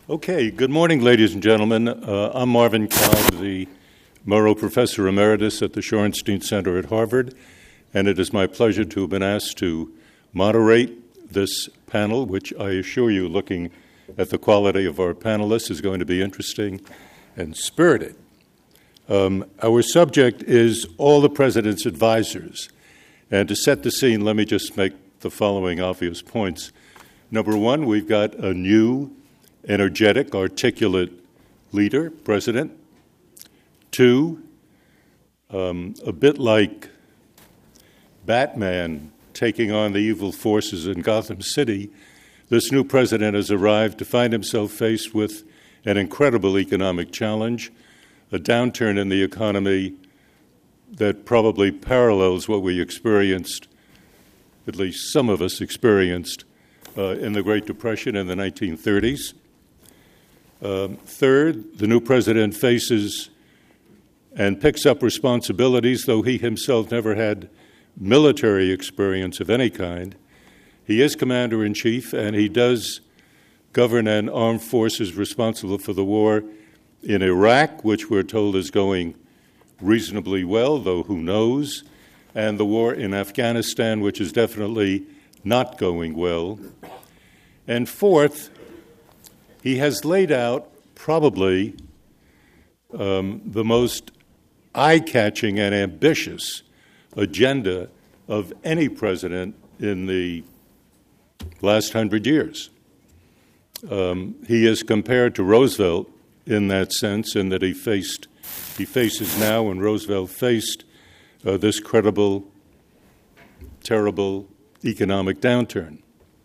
Okay, good morning, ladies and gentlemen. I'm Marvin Kalb, the Murrow Professor Emeritus at the Shorenstein Center at Harvard, and it is my pleasure to have been asked to moderate this panel, which I assure you, looking at the quality of our panelists, is going to be interesting and spirited. Our subject is all the President's advisors. And to set the scene, let me just make the following obvious points. Number one, we've got a new, energetic, articulate leader, President. Two, a bit like Batman taking on the evil forces in Gotham City, this new president has arrived to find himself faced with an incredible economic challenge, a downturn in the economy that probably parallels what we experienced, at least some of us experienced, in the Great Depression in the 1930s. Third, the new president faces and picks up responsibilities, though he himself never had military experience of any kind. He is commander-in-chief, and he does govern an armed forces responsible for the war in Iraq, which we're told is going reasonably well, though who knows, and the war in Afghanistan, which is definitely not going well. And fourth, he has laid out probably the most eye-catching and ambitious agenda of any president in the last 100 years. He is compared to Roosevelt in that sense, in that he faces now, and Roosevelt faced this credible, terrible economic downturn.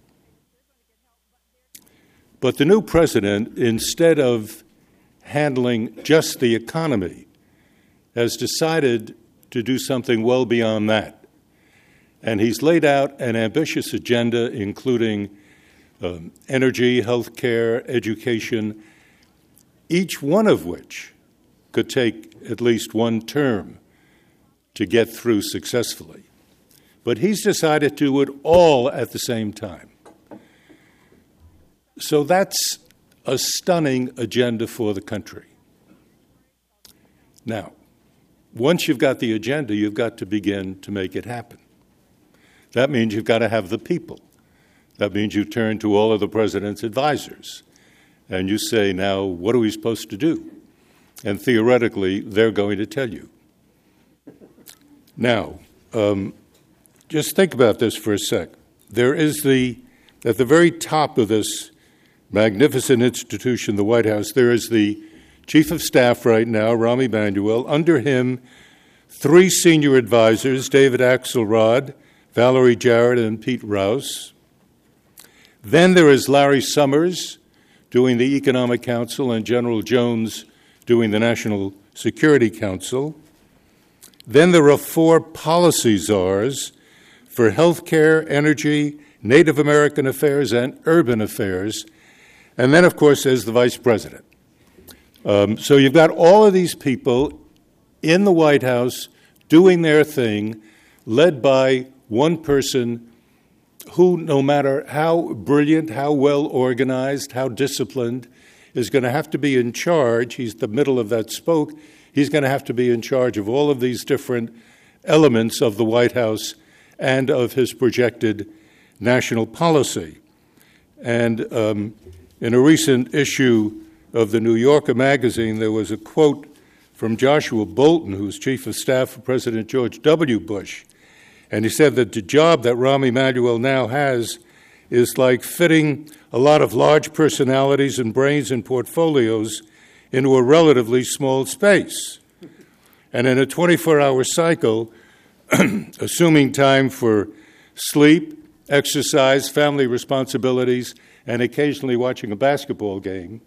But the new president, instead of handling just the economy, has decided to do something well beyond that. And he's laid out an ambitious agenda, including energy, healthcare, education, each one of which could take at least one term to get through successfully. But he's decided to do it all at the same time. So that's a stunning agenda for the country. Now, once you've got the agenda, you've got to begin to make it happen. That means you've got to have the people. That means you turn to all of the president's advisors, and you say, now, what are we supposed to do? And theoretically, they're going to tell you. Now, just think about this for a sec. There is at the very top of this magnificent institution, the White House, there is the Chief of Staff right now, Rahm Emanuel. Under him, three senior advisors, David Axelrod, Valerie Jarrett, and Pete Rouse. Then there is Larry Summers doing the Economic Council and General Jones doing the National Security Council. Then there are four policy czars for healthcare, energy, Native American affairs, and urban affairs. And then, of course, there's the vice president. So you've got all of these people in the White House doing their thing, led by one person who, no matter how brilliant, how well organized, how disciplined, is going to have to be in charge. He's the middle of that spoke. He's going to have to be in charge of all of these different elements of the White House and of his projected national policy. And in a recent issue of the New Yorker magazine, there was a quote from Joshua Bolten, who's chief of staff for President George W. Bush. And he said that the job that Rahm Emanuel now has is like fitting a lot of large personalities and brains and portfolios into a relatively small space. And in a 24-hour cycle, assuming time for sleep, exercise, family responsibilities, and occasionally watching a basketball game,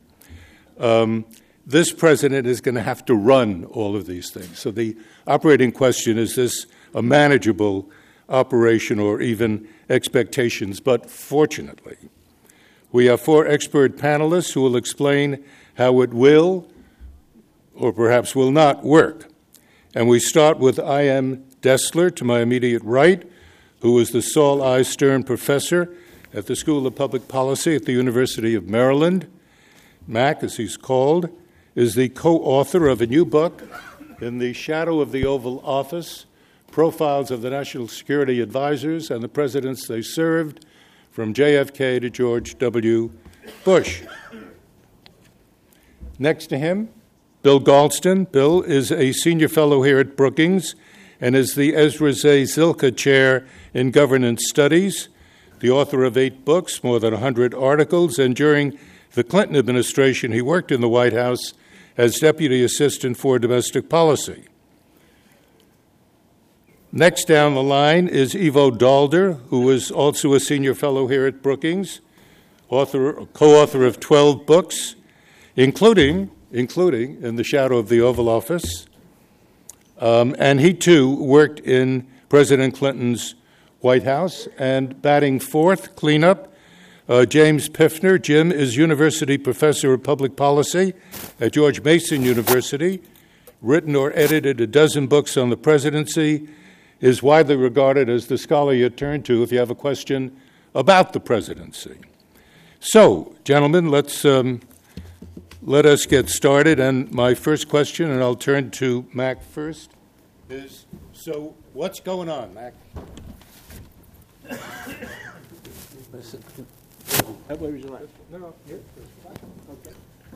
this president is going to have to run all of these things. So the operating question is this a manageable operation or even expectations? But fortunately, we have four expert panelists who will explain how it will or perhaps will not work. And we start with I.M. Destler to my immediate right, who is the Saul I. Stern Professor at the School of Public Policy at the University of Maryland. Mac, as he's called, is the co-author of a new book, In the Shadow of the Oval Office, Profiles of the National Security Advisors and the Presidents They Served, from JFK to George W. Bush. Next to him, Bill Galston. Bill is a senior fellow here at Brookings and is the Ezra Zay Zilka Chair in Governance Studies, the author of 8 books, more than 100 articles, and during the Clinton administration, he worked in the White House as Deputy Assistant for Domestic Policy. Next down the line is Ivo Dalder, who is also a senior fellow here at Brookings, co-author of 12 books, including In the Shadow of the Oval Office. And he, too, worked in President Clinton's White House. And batting fourth, cleanup, James Piffner. Jim is University Professor of Public Policy at George Mason University, written or edited a dozen books on the presidency, is widely regarded as the scholar you turn to if you have a question about the presidency. So, gentlemen, let us get started. And my first question, and I'll turn to Mac first, is, so what's going on, Mac? What would you like? No, here. Okay.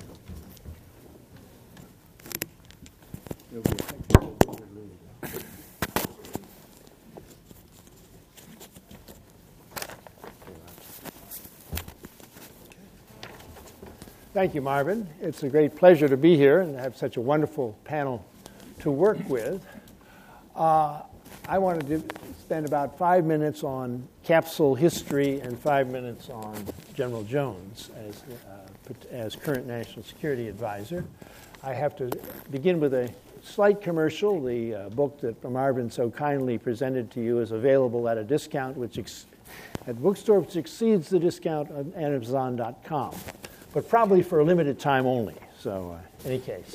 Thank you, Marvin. It's a great pleasure to be here and have such a wonderful panel to work with. I wanted to spend about 5 minutes on capsule history and 5 minutes on General Jones as current National Security Advisor. I have to begin with a slight commercial. The book that Marvin so kindly presented to you is available at a discount at bookstore which exceeds the discount on Amazon.com, but probably for a limited time only. So, in any case,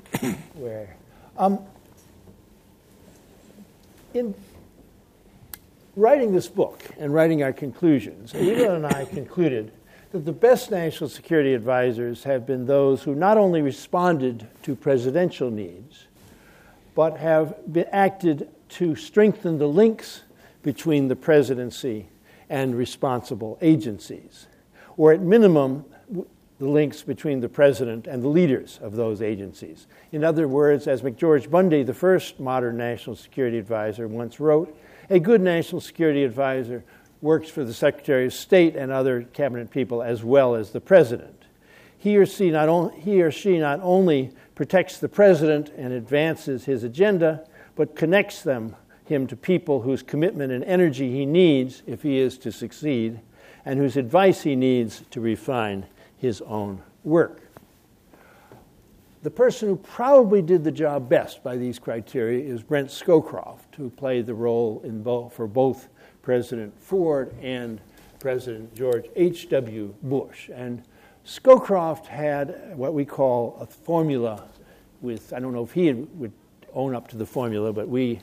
in writing this book and writing our conclusions, Eva and I concluded that the best national security advisors have been those who not only responded to presidential needs, but have acted to strengthen the links between the presidency and responsible agencies, or at minimum, the links between the president and the leaders of those agencies. In other words, as McGeorge Bundy, the first modern national security advisor, once wrote, a good national security advisor works for the Secretary of State and other cabinet people as well as the president. He or she not only protects the president and advances his agenda, but connects him to people whose commitment and energy he needs if he is to succeed, and whose advice he needs to refine his own work. The person who probably did the job best by these criteria is Brent Scowcroft, who played the role for both President Ford and President George H.W. Bush. And Scowcroft had what we call a formula with, I don't know if he would own up to the formula, but we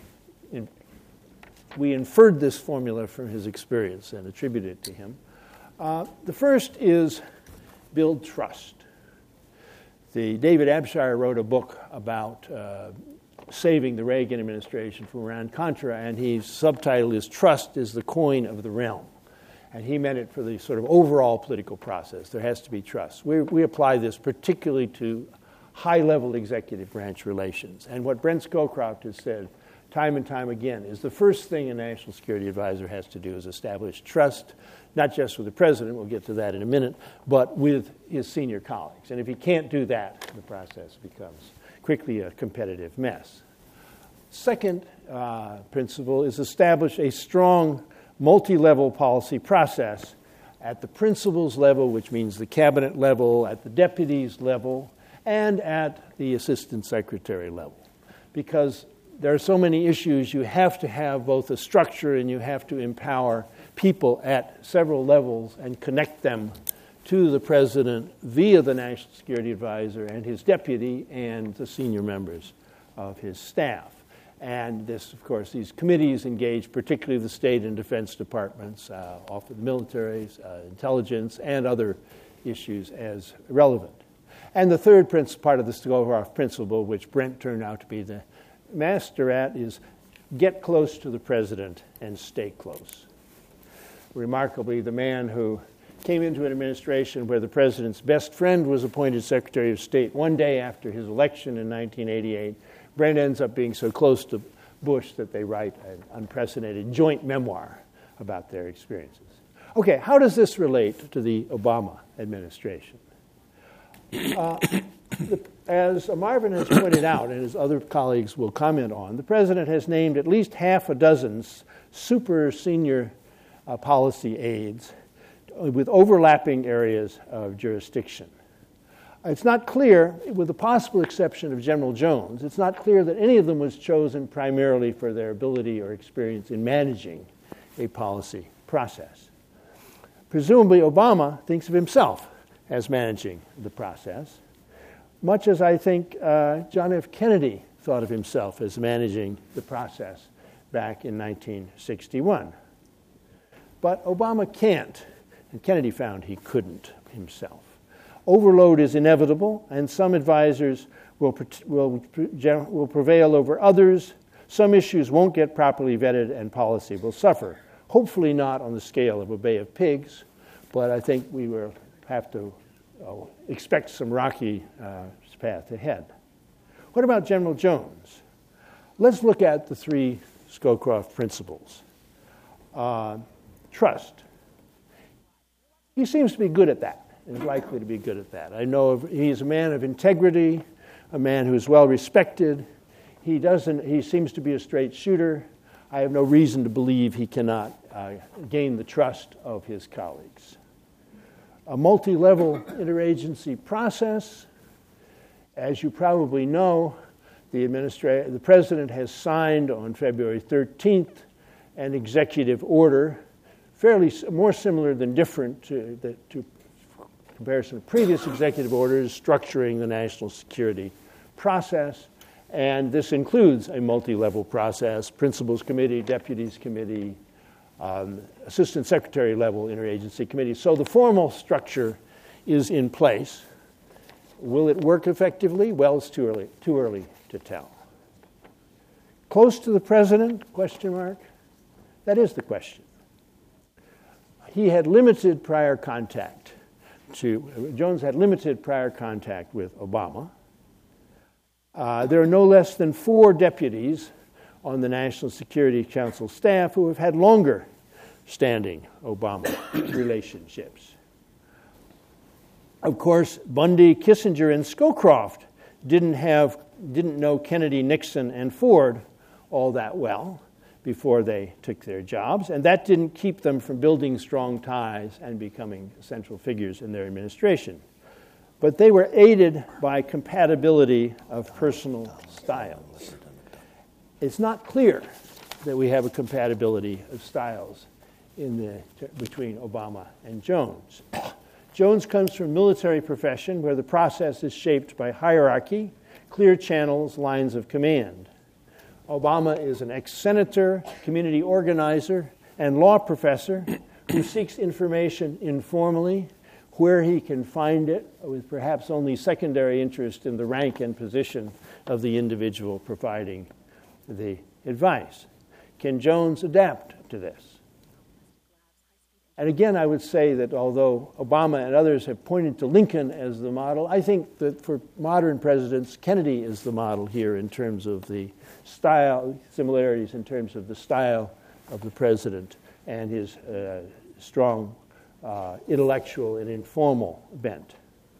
inferred this formula from his experience and attributed it to him. The first is build trust. David Abshire wrote a book about saving the Reagan administration from Iran-Contra, and his subtitle is Trust is the Coin of the Realm. And he meant it for the sort of overall political process. There has to be trust. We apply this particularly to high-level executive branch relations. And what Brent Scowcroft has said time and time again is the first thing a national security advisor has to do is establish trust, not just with the president, we'll get to that in a minute, but with his senior colleagues. And if he can't do that, the process becomes quickly a competitive mess. Second principle is establish a strong multi-level policy process at the principals level, which means the cabinet level, at the deputies level, and at the assistant secretary level. Because there are so many issues, you have to have both a structure and you have to empower people at several levels and connect them to the president via the National Security Advisor and his deputy and the senior members of his staff. And this, of course, these committees engage particularly the state and defense departments, often the military, intelligence, and other issues as relevant. And the third part of the Scowcroft principle, which Brent turned out to be the master at, is get close to the president and stay close. Remarkably, the man who came into an administration where the president's best friend was appointed Secretary of State one day after his election in 1988, Brent ends up being so close to Bush that they write an unprecedented joint memoir about their experiences. Okay, how does this relate to the Obama administration? As Marvin has pointed out, and his other colleagues will comment on, the president has named at least half a dozen super senior policy aides with overlapping areas of jurisdiction. It's not clear, with the possible exception of General Jones, it's not clear that any of them was chosen primarily for their ability or experience in managing a policy process. Presumably, Obama thinks of himself as managing the process, much as I think John F. Kennedy thought of himself as managing the process back in 1961. But Obama can't, and Kennedy found he couldn't himself. Overload is inevitable, and some advisors will prevail over others. Some issues won't get properly vetted, and policy will suffer. Hopefully not on the scale of a Bay of Pigs, but I think we will have to expect some rocky path ahead. What about General Jones? Let's look at the three Scowcroft principles. Trust. He seems to be good at that, is likely to be good at that. I know he's a man of integrity, a man who is well respected. He seems to be a straight shooter. I have no reason to believe he cannot gain the trust of his colleagues. A multi-level interagency process. As you probably know, the president has signed on February 13th an executive order, fairly more similar than different to comparison of previous executive orders structuring the national security process. And this includes a multi-level process, principals committee, deputies committee, assistant secretary level interagency committee. So the formal structure is in place. Will it work effectively? Well, it's too early to tell. Close to the president, question mark? That is the question. Jones had limited prior contact with Obama. There are no less than 4 deputies on the National Security Council staff who have had longer standing Obama relationships. Of course, Bundy, Kissinger, and Scowcroft didn't know Kennedy, Nixon, and Ford all that well before they took their jobs, and that didn't keep them from building strong ties and becoming central figures in their administration. But they were aided by compatibility of personal styles. It's not clear that we have a compatibility of styles between Obama and Jones. Jones comes from a military profession where the process is shaped by hierarchy, clear channels, lines of command. Obama is an ex-senator, community organizer, and law professor who seeks information informally, where he can find it, with perhaps only secondary interest in the rank and position of the individual providing the advice. Can Jones adapt to this? And again, I would say that although Obama and others have pointed to Lincoln as the model, I think that for modern presidents, Kennedy is the model here in terms of the style, similarities in terms of the style of the president and his strong intellectual and informal bent.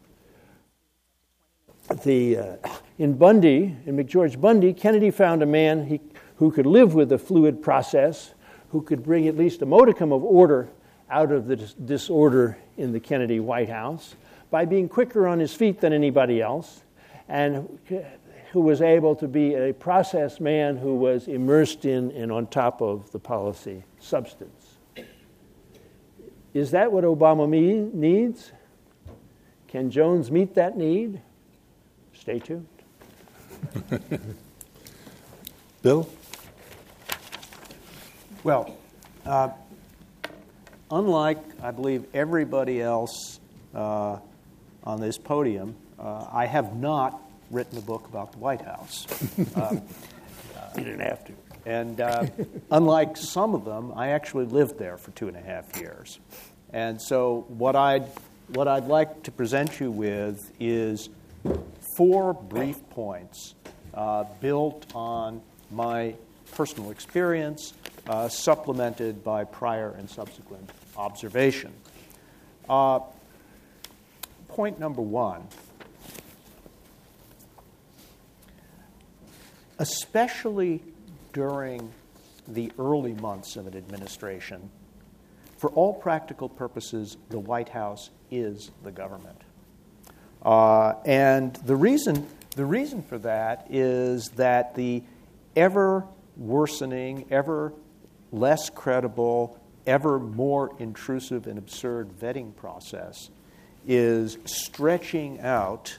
In McGeorge Bundy, Kennedy found a man who could live with the fluid process, who could bring at least a modicum of order out of the disorder in the Kennedy White House by being quicker on his feet than anybody else, and who was able to be a process man who was immersed in and on top of the policy substance. Is that what Obama needs? Can Jones meet that need? Stay tuned. Bill? Well, unlike, I believe, everybody else on this podium, I have not written a book about the White House. You didn't have to. And unlike some of them, I actually lived there for 2.5 years. And so what I'd like to present you with is 4 brief points built on my personal experience, supplemented by prior and subsequent observation. Point number 1. Especially during the early months of an administration, for all practical purposes, the White House is the government. And the reason for that is that the ever worsening, ever less credible, ever more intrusive and absurd vetting process is stretching out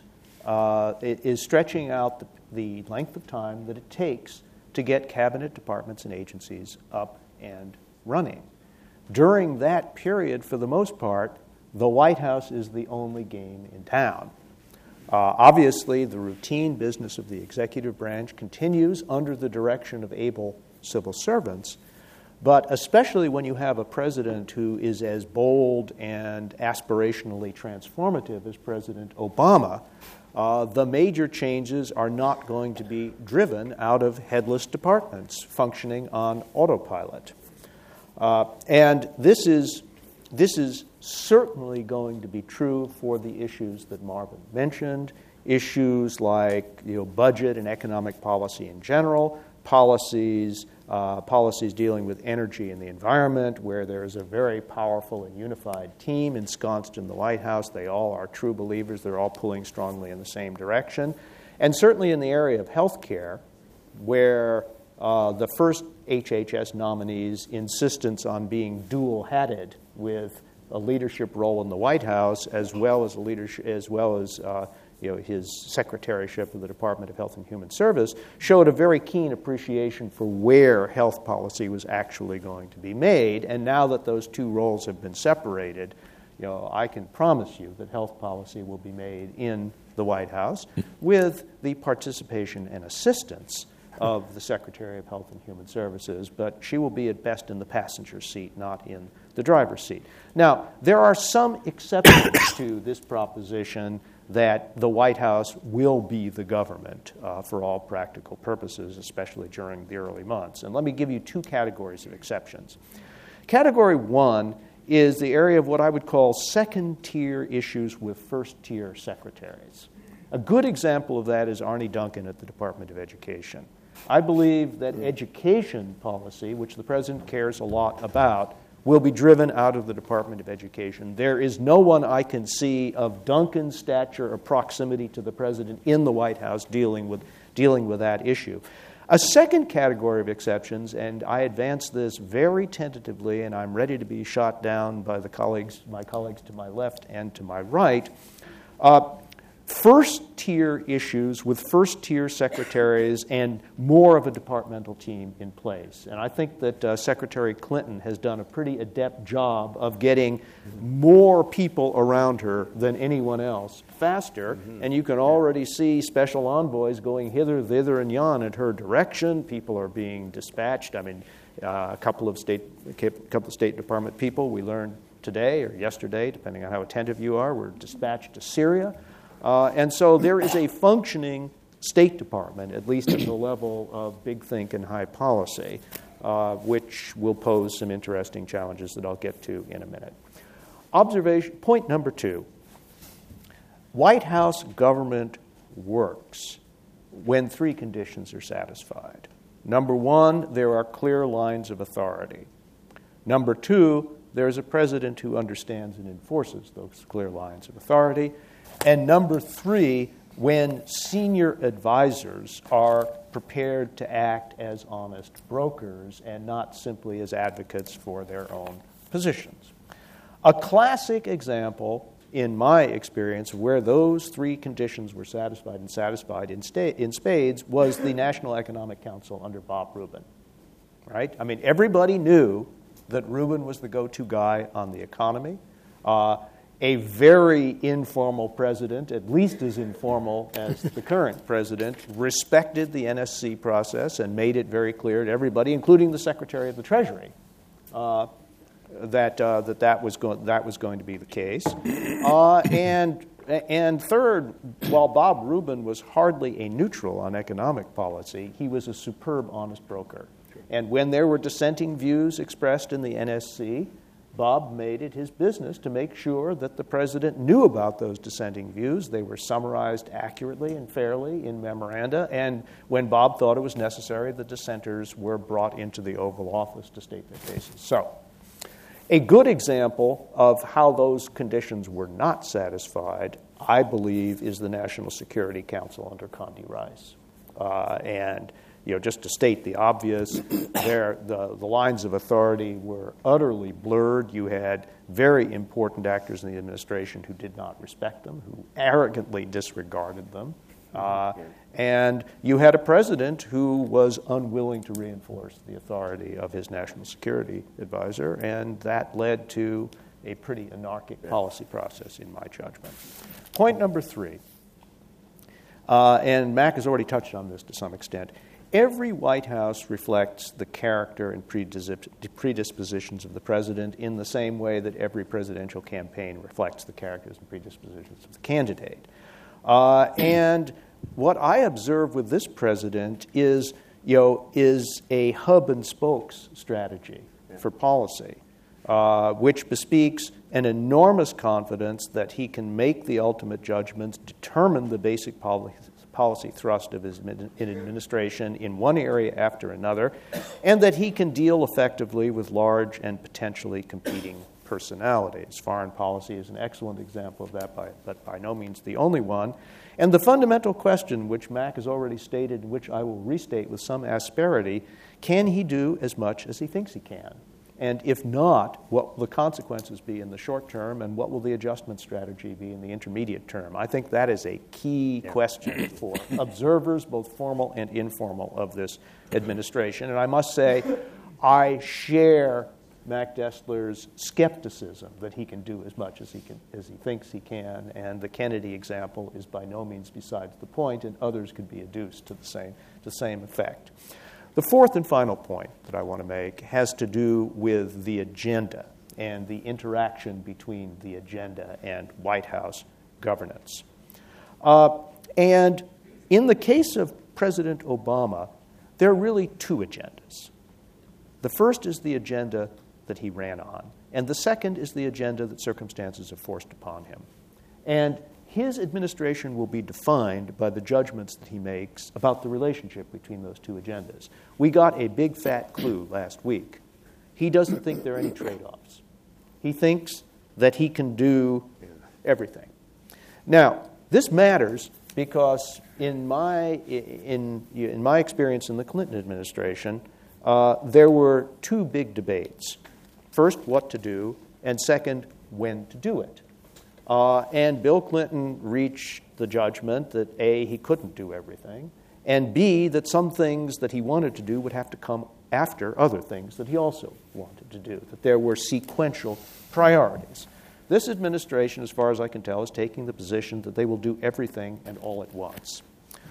the length of time that it takes to get cabinet departments and agencies up and running. During that period, for the most part, the White House is the only game in town. Obviously, the routine business of the executive branch continues under the direction of able civil servants, but especially when you have a president who is as bold and aspirationally transformative as President Obama, the major changes are not going to be driven out of headless departments functioning on autopilot. And this is certainly going to be true for the issues that Marvin mentioned, issues like budget and economic policy in general, policies dealing with energy and the environment, where there is a very powerful and unified team ensconced in the White House. They all are true believers. They're all pulling strongly in the same direction. And certainly in the area of health care, where the first HHS nominee's insistence on being dual-hatted with a leadership role in the White House, as well as his secretaryship of the Department of Health and Human Service, showed a very keen appreciation for where health policy was actually going to be made. And now that those two roles have been separated, I can promise you that health policy will be made in the White House with the participation and assistance of the Secretary of Health and Human Services, but she will be at best in the passenger seat, not in the driver's seat. Now, there are some exceptions to this proposition that the White House will be the government for all practical purposes, especially during the early months. And let me give you 2 categories of exceptions. Category 1 is the area of what I would call second-tier issues with first-tier secretaries. A good example of that is Arne Duncan at the Department of Education. I believe that education policy, which the President cares a lot about, will be driven out of the Department of Education. There is no one I can see of Duncan's stature or proximity to the President in the White House dealing with that issue. A second category of exceptions, and I advance this very tentatively, and I'm ready to be shot down by my colleagues to my left and to my right, first-tier issues with first-tier secretaries and more of a departmental team in place. And I think that Secretary Clinton has done a pretty adept job of getting more people around her than anyone else faster. Mm-hmm. And you can already see special envoys going hither, thither, and yon at her direction. People are being dispatched. I mean, a couple of State Department people we learned today or yesterday, depending on how attentive you are, were dispatched to Syria. And so there is a functioning State Department, at least at the level of big think and high policy, which will pose some interesting challenges that I'll get to in a minute. Point number 2. White House government works when 3 conditions are satisfied. Number 1, there are clear lines of authority. Number 2, there's a president who understands and enforces those clear lines of authority. And number 3, when senior advisors are prepared to act as honest brokers and not simply as advocates for their own positions. A classic example, in my experience, where those 3 conditions were satisfied in spades was the National Economic Council under Bob Rubin. Right? I mean, everybody knew that Rubin was the go-to guy on the economy. a very informal president, at least as informal as the current president, respected the NSC process and made it very clear to everybody, including the Secretary of the Treasury, that was going to be the case. And third, while Bob Rubin was hardly a neutral on economic policy, he was a superb honest broker. And when there were dissenting views expressed in the NSC, Bob made it his business to make sure that the president knew about those dissenting views. They were summarized accurately and fairly in memoranda, and when Bob thought it was necessary, the dissenters were brought into the Oval Office to state their cases. So, a good example of how those conditions were not satisfied, I believe, is the National Security Council under Condi Rice. And just to state the obvious, the lines of authority were utterly blurred. You had very important actors in the administration who did not respect them, who arrogantly disregarded them. And you had a president who was unwilling to reinforce the authority of his national security advisor, and that led to a pretty anarchic policy process, in my judgment. Point number 3, and Mac has already touched on this to some extent. Every White House reflects the character and predispositions of the president in the same way that every presidential campaign reflects the characters and predispositions of the candidate. And what I observe with this president is a hub and spokes strategy for policy, which bespeaks an enormous confidence that he can make the ultimate judgments, determine the basic policy thrust of his administration in one area after another, and that he can deal effectively with large and potentially competing personalities. Foreign policy is an excellent example of that, but by no means the only one. And the fundamental question, which Mac has already stated, which I will restate with some asperity, can he do as much as he thinks he can? And if not, what will the consequences be in the short term, and what will the adjustment strategy be in the intermediate term? I think that is a key question for observers, both formal and informal, of this administration. And I must say, I share Mac Destler's skepticism that he can do as much as he thinks he can, and the Kennedy example is by no means besides the point, and others could be adduced to the same effect. The fourth and final point that I want to make has to do with the agenda and the interaction between the agenda and White House governance. And in the case of President Obama, there are really two agendas. The first is the agenda that he ran on, and the second is the agenda that circumstances have forced upon him. And his administration will be defined by the judgments that he makes about the relationship between those two agendas. We got a big fat clue last week. He doesn't think there are any trade-offs. He thinks that he can do everything. Now, this matters because in my experience in the Clinton administration, there were two big debates. First, what to do, and second, when to do it. And Bill Clinton reached the judgment that A, he couldn't do everything, and B, that some things that he wanted to do would have to come after other things that he also wanted to do, that there were sequential priorities. This administration, as far as I can tell, is taking the position that they will do everything and all at once.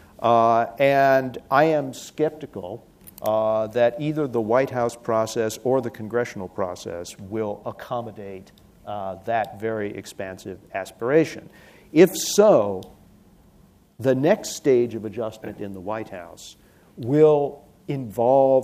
And I am skeptical that either the White House process or the congressional process will accommodate that very expansive aspiration. If so, the next stage of adjustment in the White House will involve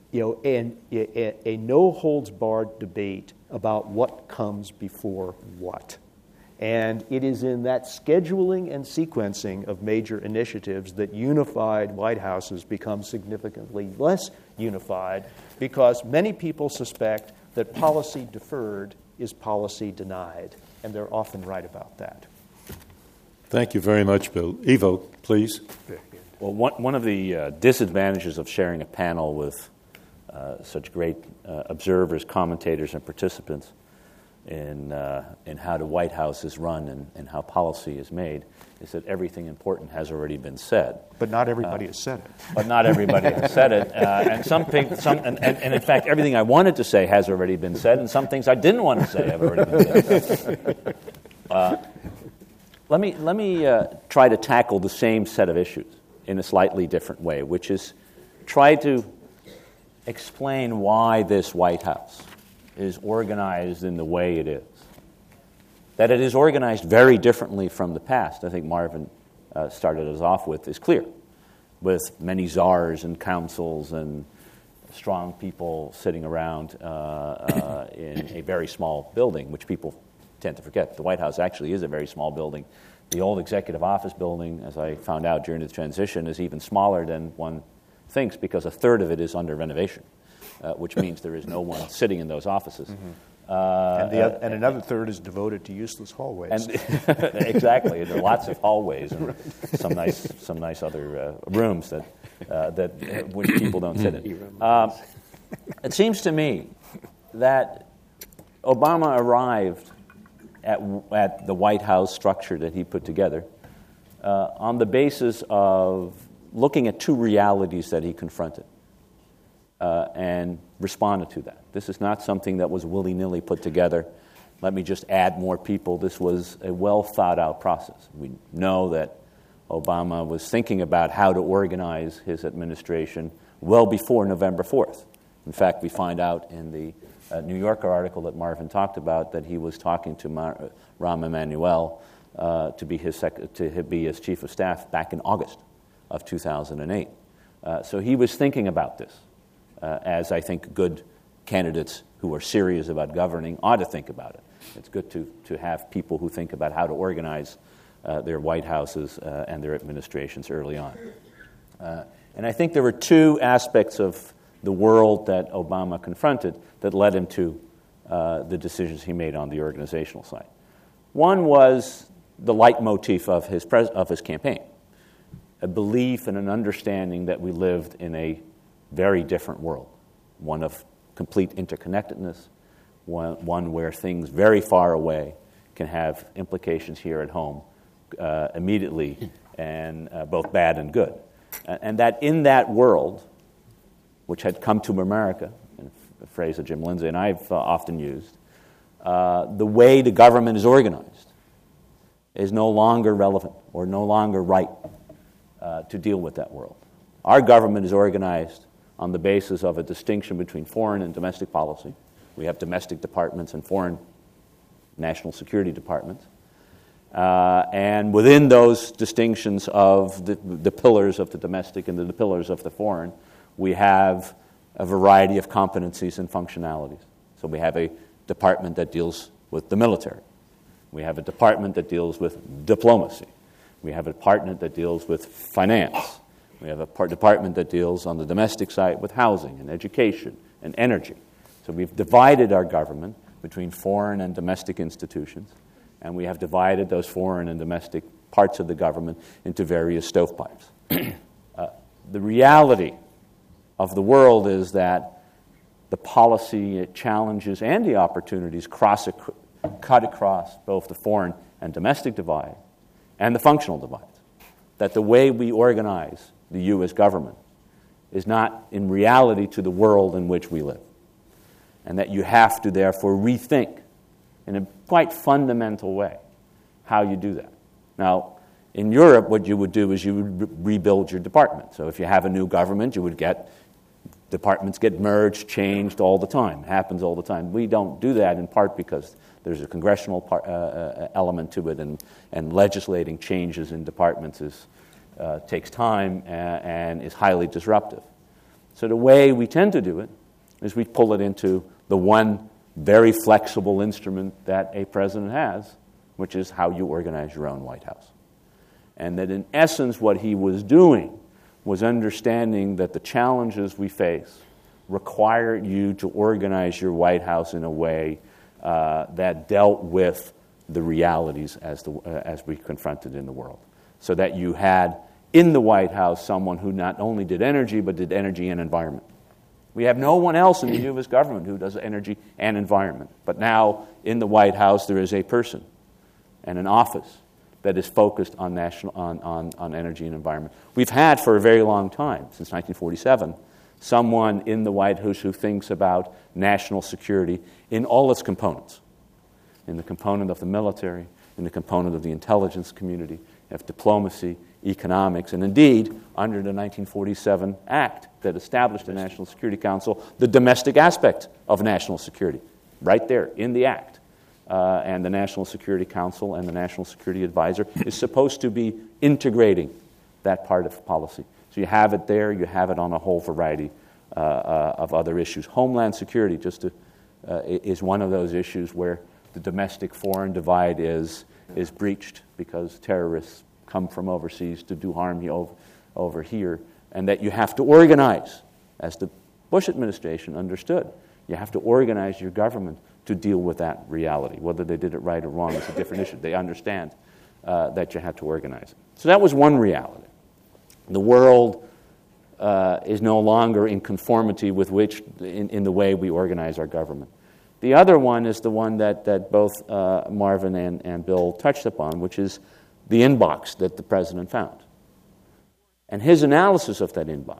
a no-holds-barred debate about what comes before what. And it is in that scheduling and sequencing of major initiatives that unified White Houses become significantly less unified, because many people suspect that policy deferred is policy denied, and they're often right about that. Thank you very much, Bill. Ivo, please. Well, one of the disadvantages of sharing a panel with such great observers, commentators, and participants in how the White House is run and how policy is made is that everything important has already been said. But not everybody has said it. But not everybody has said it. And in fact, everything I wanted to say has already been said, and some things I didn't want to say have already been said. Let me try to tackle the same set of issues in a slightly different way, which is try to explain why this White House is organized in the way it is. That it is organized very differently from the past, I think Marvin started us off with, is clear, with many czars and councils and strong people sitting around in a very small building, which people tend to forget. The White House actually is a very small building. The old executive office building, as I found out during the transition, is even smaller than one thinks because a third of it is under renovation, which means there is no one sitting in those offices. Mm-hmm. And another third is devoted to useless hallways. Exactly. There are lots of hallways and some nice other rooms that which people don't sit in. It seems to me that Obama arrived at the White House structure that he put together on the basis of looking at two realities that he confronted and responded to that. This is not something that was willy-nilly put together. Let me just add more people. This was a well-thought-out process. We know that Obama was thinking about how to organize his administration well before November 4th. In fact, we find out in the New Yorker article that Marvin talked about that he was talking to Rahm Emanuel to be his chief of staff back in August of 2008. So he was thinking about this, as I think good candidates who are serious about governing ought to think about it. It's good to have people who think about how to organize their White Houses and their administrations early on. And I think there were two aspects of the world that Obama confronted that led him to the decisions he made on the organizational side. One was the leitmotif of his campaign, a belief and an understanding that we lived in a very different world, one of complete interconnectedness, one where things very far away can have implications here at home immediately, and both bad and good. And that in that world, which had come to America, a phrase that Jim Lindsay and I've often used, the way the government is organized is no longer relevant or no longer right to deal with that world. Our government is organized on the basis of a distinction between foreign and domestic policy. We have domestic departments and foreign national security departments. And within those distinctions of the pillars of the domestic and the pillars of the foreign, we have a variety of competencies and functionalities. So we have a department that deals with the military. We have a department that deals with diplomacy. We have a department that deals with finance. We have a department that deals on the domestic side with housing and education and energy. So we've divided our government between foreign and domestic institutions, and we have divided those foreign and domestic parts of the government into various stovepipes. The reality of the world is that the policy challenges and the opportunities cut across both the foreign and domestic divide and the functional divides. That the way we organize the U.S. government is not in reality to the world in which we live. And that you have to therefore rethink in a quite fundamental way how you do that. Now, in Europe, what you would do is you would rebuild your department. So if you have a new government, you would get departments get merged, changed all the time. It happens all the time. We don't do that in part because there's a congressional element to it, and legislating changes in departments takes time and is highly disruptive. So the way we tend to do it is we pull it into the one very flexible instrument that a president has, which is how you organize your own White House. And that in essence what he was doing was understanding that the challenges we face require you to organize your White House in a way that dealt with the realities as we confronted in the world. So that you had in the White House someone who not only did energy, but did energy and environment. We have no one else in the U.S. government who does energy and environment. But now in the White House there is a person and an office that is focused on on energy and environment. We've had for a very long time, since 1947, someone in the White House who thinks about national security in all its components. in the component of the military, in the component of the intelligence community. You have diplomacy, economics, and indeed, under the 1947 Act that established the National Security Council, the domestic aspect of national security, right there in the Act. And the National Security Council and the National Security Advisor is supposed to be integrating that part of policy. So you have it there, you have it on a whole variety of other issues. Homeland security is one of those issues where the domestic-foreign divide is breached because terrorists come from overseas to do harm over here, and that you have to organize, as the Bush administration understood. You have to organize your government to deal with that reality. Whether they did it right or wrong is a different issue. They understand that you have to organize it. So that was one reality. The world is no longer in conformity with which, in the way we organize our government. The other one is the one that both Marvin and Bill touched upon, which is the inbox that the president found. And his analysis of that inbox,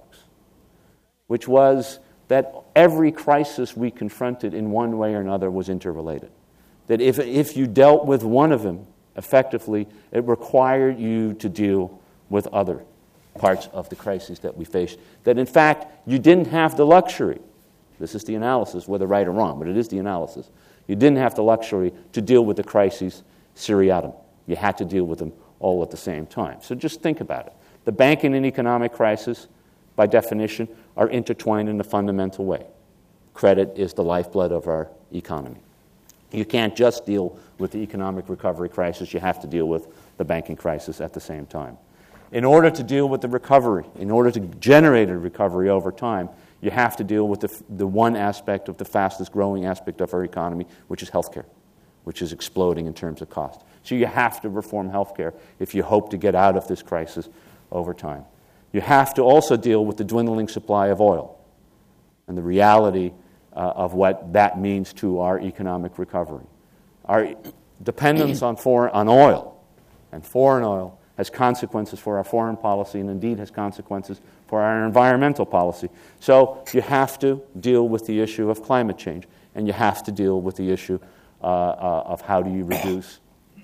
which was that every crisis we confronted in one way or another was interrelated. That if you dealt with one of them effectively, it required you to deal with other parts of the crises that we faced. That in fact, you didn't have the luxury, this is the analysis, whether right or wrong, but it is the analysis, you didn't have the luxury to deal with the crises seriatim. You had to deal with them all at the same time. So just think about it. The banking and economic crisis, by definition, are intertwined in a fundamental way. Credit is the lifeblood of our economy. You can't just deal with the economic recovery crisis, you have to deal with the banking crisis at the same time. In order to deal with the recovery, in order to generate a recovery over time, you have to deal with the one aspect of the fastest growing aspect of our economy, which is healthcare, which is exploding in terms of cost. So you have to reform healthcare if you hope to get out of this crisis over time. You have to also deal with the dwindling supply of oil and the reality of what that means to our economic recovery. Our dependence on oil and foreign oil has consequences for our foreign policy and indeed has consequences for our environmental policy. So you have to deal with the issue of climate change, and you have to deal with the issue of how do you reduce,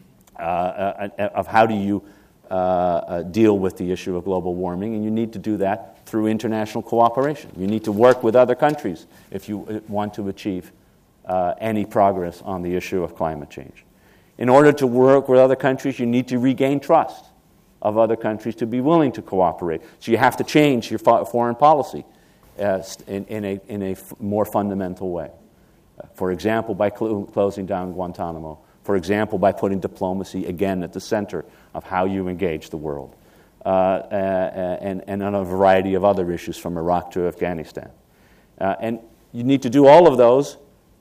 deal with the issue of global warming, and you need to do that through international cooperation. You need to work with other countries if you want to achieve any progress on the issue of climate change. In order to work with other countries, you need to regain trust of other countries to be willing to cooperate. So you have to change your foreign policy in a more fundamental way. For example, by closing down Guantanamo. For example, by putting diplomacy again at the center of how you engage the world. And on a variety of other issues from Iraq to Afghanistan. And you need to do all of those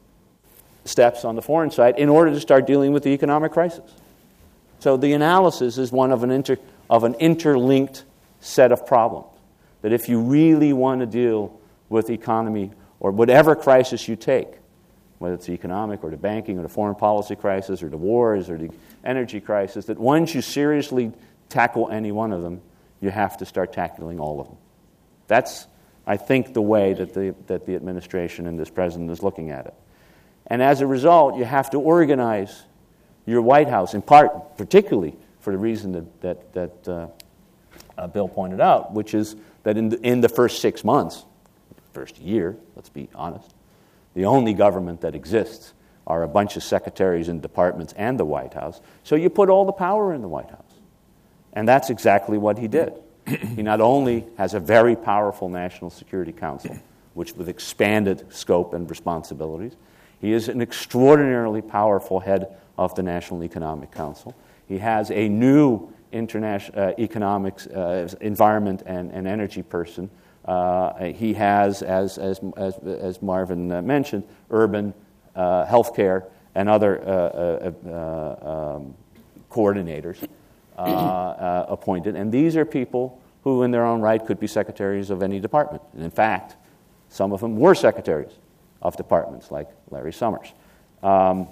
steps on the foreign side in order to start dealing with the economic crisis. So the analysis is one of an interlinked set of problems. That if you really want to deal with the economy or whatever crisis you take, whether it's the economic or the banking or the foreign policy crisis or the wars or the energy crisis, that once you seriously tackle any one of them, you have to start tackling all of them. That's, I think, the way that the administration and this president is looking at it. And as a result, you have to organize your White House, in part, particularly for the reason that Bill pointed out, which is that in the first 6 months, first year, let's be honest, the only government that exists are a bunch of secretaries and departments and the White House. So you put all the power in the White House. And that's exactly what he did. He not only has a very powerful National Security Council, which with expanded scope and responsibilities, he is an extraordinarily powerful head of the National Economic Council. He has a new international economics, environment and energy person. He has, as Marvin mentioned, urban healthcare and other coordinators appointed. And these are people who, in their own right, could be secretaries of any department. And in fact, some of them were secretaries of departments, like Larry Summers. I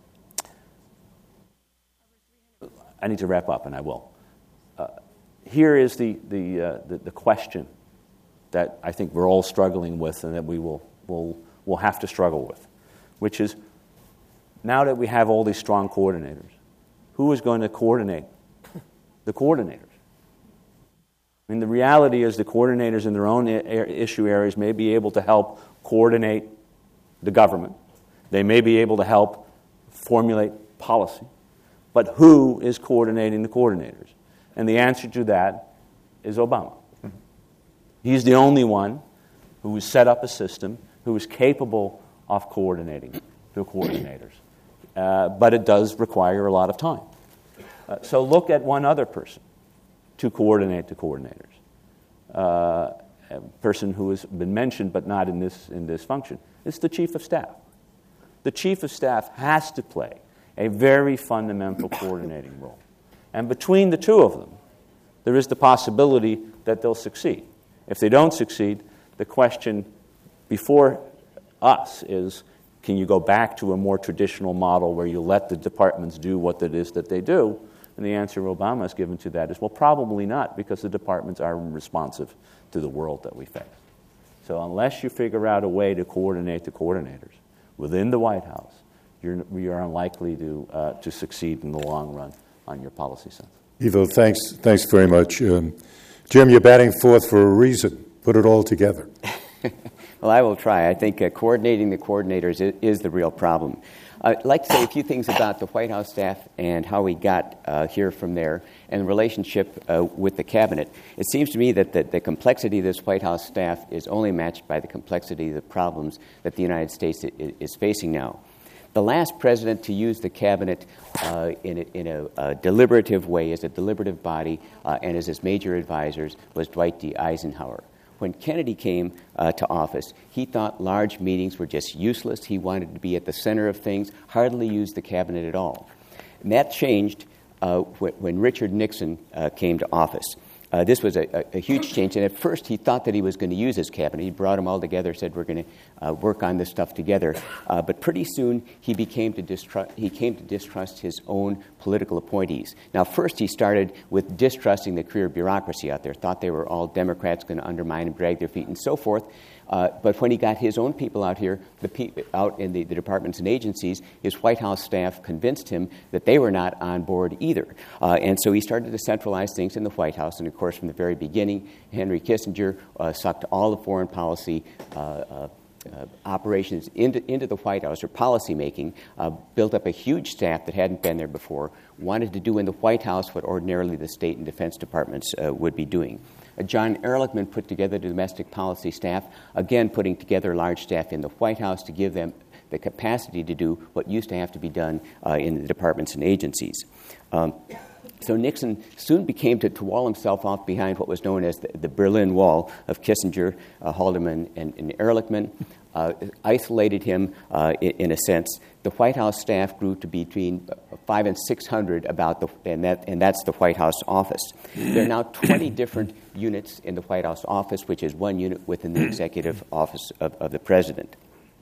need to wrap up, and I will. Here is the question that I think we're all struggling with and that we will have to struggle with, which is, now that we have all these strong coordinators, who is going to coordinate the coordinators? I mean, the reality is the coordinators in their own issue areas may be able to help coordinate the government. They may be able to help formulate policy. But who is coordinating the coordinators? And the answer to that is Obama. He's the only one who has set up a system who is capable of coordinating the coordinators. But it does require a lot of time. So look at one other person to coordinate the coordinators. A person who has been mentioned but not in this function. It's the Chief of Staff. The Chief of Staff has to play a very fundamental coordinating role. And between the two of them, there is the possibility that they'll succeed. If they don't succeed, the question before us is, can you go back to a more traditional model where you let the departments do what it is that they do? And the answer Obama has given to that is, well, probably not, because the departments are responsive to the world that we face. So unless you figure out a way to coordinate the coordinators within the White House, you're unlikely to succeed in the long run on your policy sense. Ivo, thanks very much. Jim, you're batting fourth for a reason. Put it all together. Well, I will try. I think coordinating the coordinators is the real problem. I'd like to say a few things about the White House staff and how we got here from there and the relationship with the cabinet. It seems to me that the complexity of this White House staff is only matched by the complexity of the problems that the United States is facing now. The last president to use the cabinet in a deliberative way, as a deliberative body, and as his major advisors, was Dwight D. Eisenhower. When Kennedy came to office, he thought large meetings were just useless. He wanted to be at the center of things, hardly used the cabinet at all. And that changed when Richard Nixon came to office. This was a huge change, and at first he thought that he was going to use his cabinet. He brought them all together, said we're going to work on this stuff together. But pretty soon he came to distrust his own political appointees. Now, first he started with distrusting the career bureaucracy out there, thought they were all Democrats going to undermine and drag their feet and so forth. But when he got his own people out here, out in the departments and agencies, his White House staff convinced him that they were not on board either. And so he started to centralize things in the White House. And, of course, from the very beginning, Henry Kissinger sucked all the foreign policy operations into the White House, or policymaking, built up a huge staff that hadn't been there before, wanted to do in the White House what ordinarily the State and Defense Departments would be doing. John Ehrlichman put together the domestic policy staff, again putting together a large staff in the White House to give them the capacity to do what used to have to be done in the departments and agencies. So Nixon soon became to wall himself off behind what was known as the Berlin Wall of Kissinger, Haldeman, and Ehrlichman, isolated him in a sense. The White House staff grew to between 500 and 600 and that's the White House office. There are now 20 different units in the White House office, which is one unit within the executive office of the president.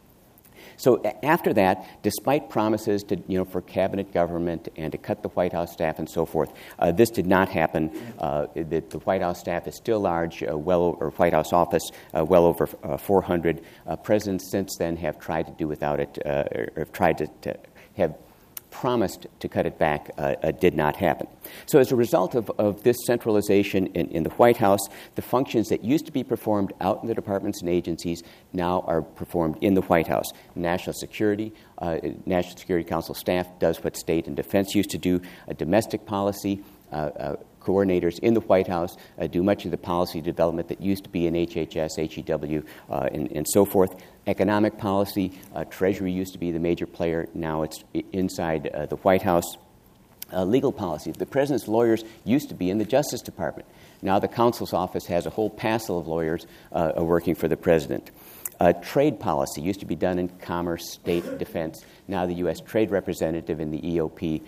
So after that, despite promises for cabinet government and to cut the White House staff and so forth, this did not happen. The White House staff is still large, or White House office, well over 400. Presidents since then have tried to do without it, or have tried to have promised to cut it back, did not happen. So as a result of this centralization in the White House, the functions that used to be performed out in the departments and agencies now are performed in the White House. National Security Council staff does what State and Defense used to do. Domestic policy, coordinators in the White House do much of the policy development that used to be in HHS, HEW, and so forth. Economic policy, Treasury used to be the major player. Now it's inside the White House. Legal policy. The president's lawyers used to be in the Justice Department. Now the counsel's office has a whole passel of lawyers working for the president. Trade policy used to be done in Commerce, State, Defense. Now the U.S. Trade Representative in the EOP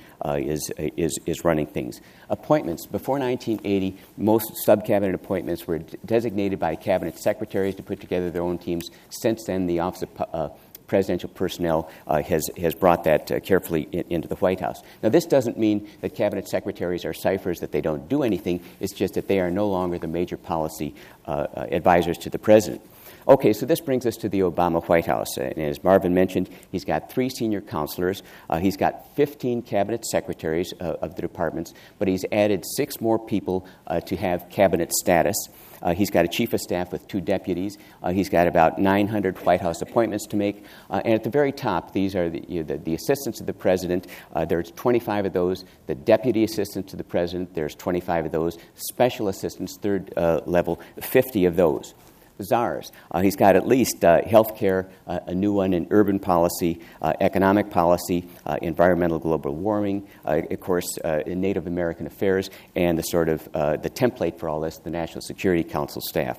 is running things. Appointments. Before 1980, most sub-cabinet appointments were designated by cabinet secretaries to put together their own teams. Since then, the Office of Presidential Personnel has brought that carefully into the White House. Now, this doesn't mean that cabinet secretaries are ciphers, that they don't do anything. It's just that they are no longer the major policy advisors to the president. Okay, so this brings us to the Obama White House. And as Marvin mentioned, he's got 3 senior counselors. He's got 15 cabinet secretaries of the departments, but he's added 6 more people to have cabinet status. He's got a chief of staff with 2 deputies. He's got about 900 White House appointments to make. And at the very top, these are the assistants of the president. There's 25 of those. The deputy assistants to the president, there's 25 of those. Special assistants, third level, 50 of those. Czars. He's got at least health care, a new one in urban policy, economic policy, environmental global warming, of course, in Native American affairs, and the sort of the template for all this, the National Security Council staff.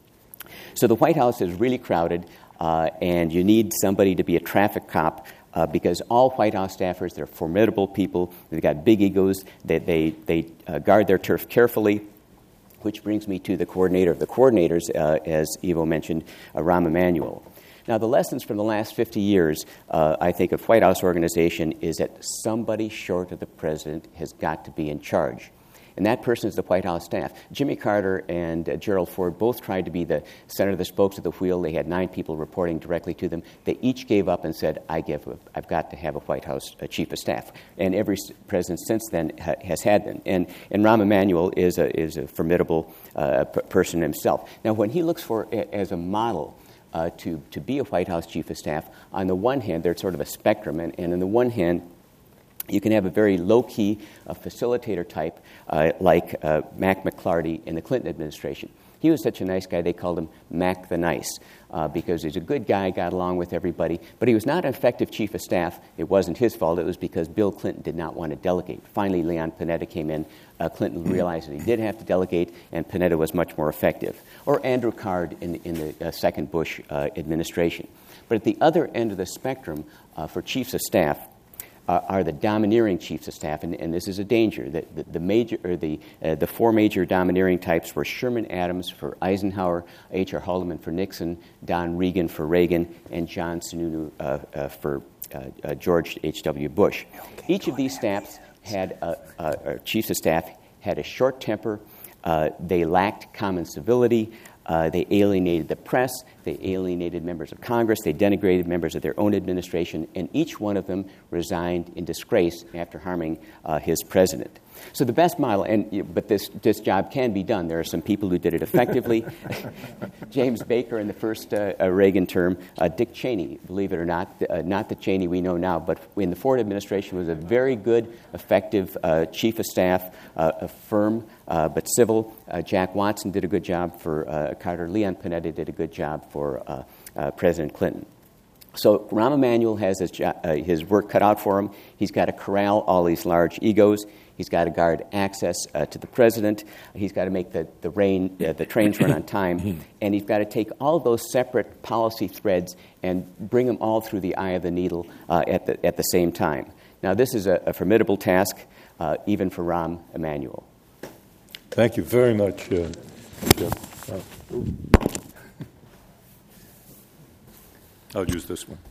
So the White House is really crowded, and you need somebody to be a traffic cop because all White House staffers, they're formidable people. They've got big egos. They guard their turf carefully. Which brings me to the coordinator of the coordinators, as Ivo mentioned, Rahm Emanuel. Now, the lessons from the last 50 years, I think, of White House organization is that somebody short of the president has got to be in charge. And that person is the White House staff. Jimmy Carter and Gerald Ford both tried to be the center of the spokes of the wheel. They had 9 people reporting directly to them. They each gave up and said, I've got to have a White House chief of staff. And every president since then has had them. And Rahm Emanuel is a formidable person himself. Now, when he looks for as a model to be a White House chief of staff, on the one hand, there's sort of a spectrum. And on the one hand, you can have a very low-key facilitator type like Mac McClarty in the Clinton administration. He was such a nice guy, they called him Mac the Nice, because he's a good guy, got along with everybody, but he was not an effective chief of staff. It wasn't his fault. It was because Bill Clinton did not want to delegate. Finally, Leon Panetta came in. Clinton realized that he did have to delegate, and Panetta was much more effective. Or Andrew Card in the second Bush administration. But at the other end of the spectrum for chiefs of staff, are the domineering chiefs of staff, and this is a danger. The 4 major domineering types were Sherman Adams for Eisenhower, H.R. Haldeman for Nixon, Don Regan for Reagan, and John Sununu for George H.W. Bush. Each of these staffs had chiefs of staff had a short temper. They lacked common civility. They alienated the press. They alienated members of Congress. They denigrated members of their own administration. And each one of them resigned in disgrace after harming his president. So the best model, but this job can be done. There are some people who did it effectively. James Baker in the first Reagan term. Dick Cheney, believe it or not the Cheney we know now, but in the Ford administration was a very good, effective chief of staff, firm but civil. Jack Watson did a good job for Carter. Leon Panetta did a good job for President Clinton. So Rahm Emanuel has his work cut out for him. He's got to corral all these large egos. He's got to guard access to the president. He's got to make the trains run on time. And he's got to take all those separate policy threads and bring them all through the eye of the needle at the same time. Now, this is a formidable task, even for Rahm Emanuel. Thank you very much, Jeff. I'll use this one.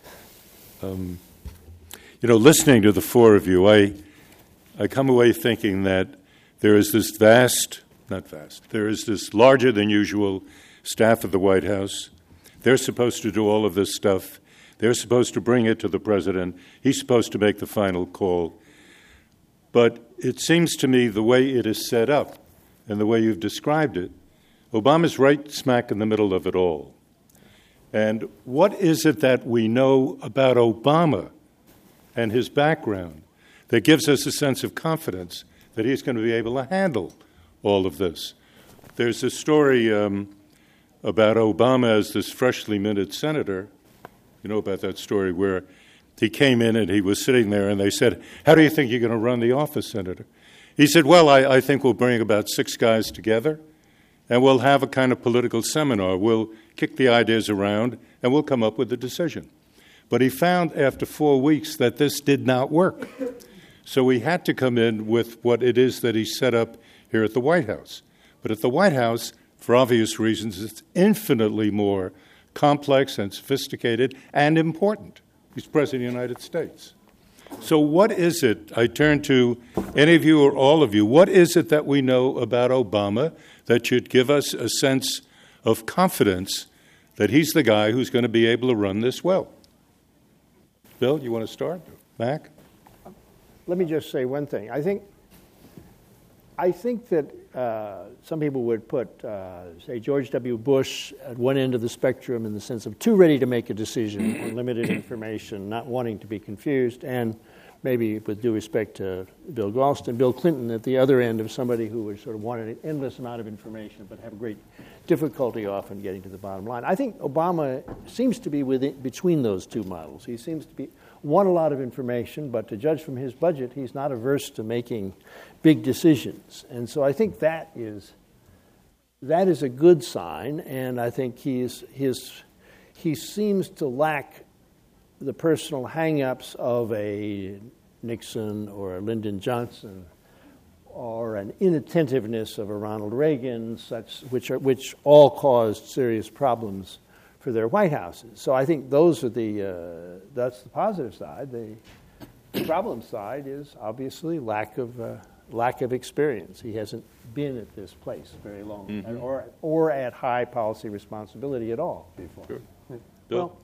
Listening to the 4 of you, I come away thinking that there is this there is this larger than usual staff of the White House. They're supposed to do all of this stuff. They're supposed to bring it to the president. He's supposed to make the final call. But it seems to me the way it is set up and the way you've described it, Obama's right smack in the middle of it all. And what is it that we know about Obama and his background that gives us a sense of confidence that he's going to be able to handle all of this? There's a story about Obama as this freshly minted senator. You know about that story where he came in and he was sitting there and they said, "How do you think you're going to run the office, Senator?" He said, "Well, I think we'll bring about 6 guys together and we'll have a kind of political seminar. We'll kick the ideas around and we'll come up with a decision." But he found after 4 weeks that this did not work. So he had to come in with what it is that he set up here at the White House. But at the White House, for obvious reasons, it's infinitely more complex and sophisticated and important. He's President of the United States. So what is it, I turn to any of you or all of you, what is it that we know about Obama that should give us a sense of confidence that he's the guy who's going to be able to run this well. Bill, you want to start? Mac? Let me just say one thing. I think that some people would put, say, George W. Bush at one end of the spectrum in the sense of too ready to make a decision on limited information, not wanting to be confused, and maybe with due respect to Bill Galston, Bill Clinton at the other end of somebody who would sort of wanted an endless amount of information but have great difficulty often getting to the bottom line. I think Obama seems to be between those two models. He seems to want a lot of information, but to judge from his budget, he's not averse to making big decisions. And so I think that is a good sign, and I think he seems to lack the personal hang-ups of a Nixon or a Lyndon Johnson or an inattentiveness of a Ronald Reagan, which all caused serious problems for their White Houses. So I think those are that's the positive side. The problem side is obviously lack of experience. He hasn't been at this place very long, or at high policy responsibility at all before. Sure. Well,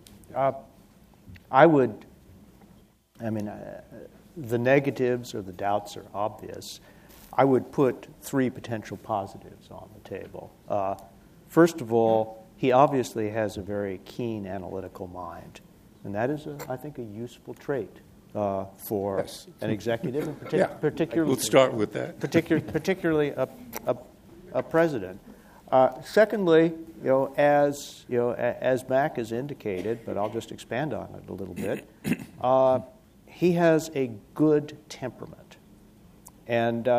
the negatives or the doubts are obvious. I would put three potential positives on the table. First of all, he obviously has a very keen analytical mind, and that is, I think, a useful trait for an executive, and particularly. We'll start with that. Particularly a president. Secondly, as Mac has indicated, but I'll just expand on it a little bit. He has a good temperament, and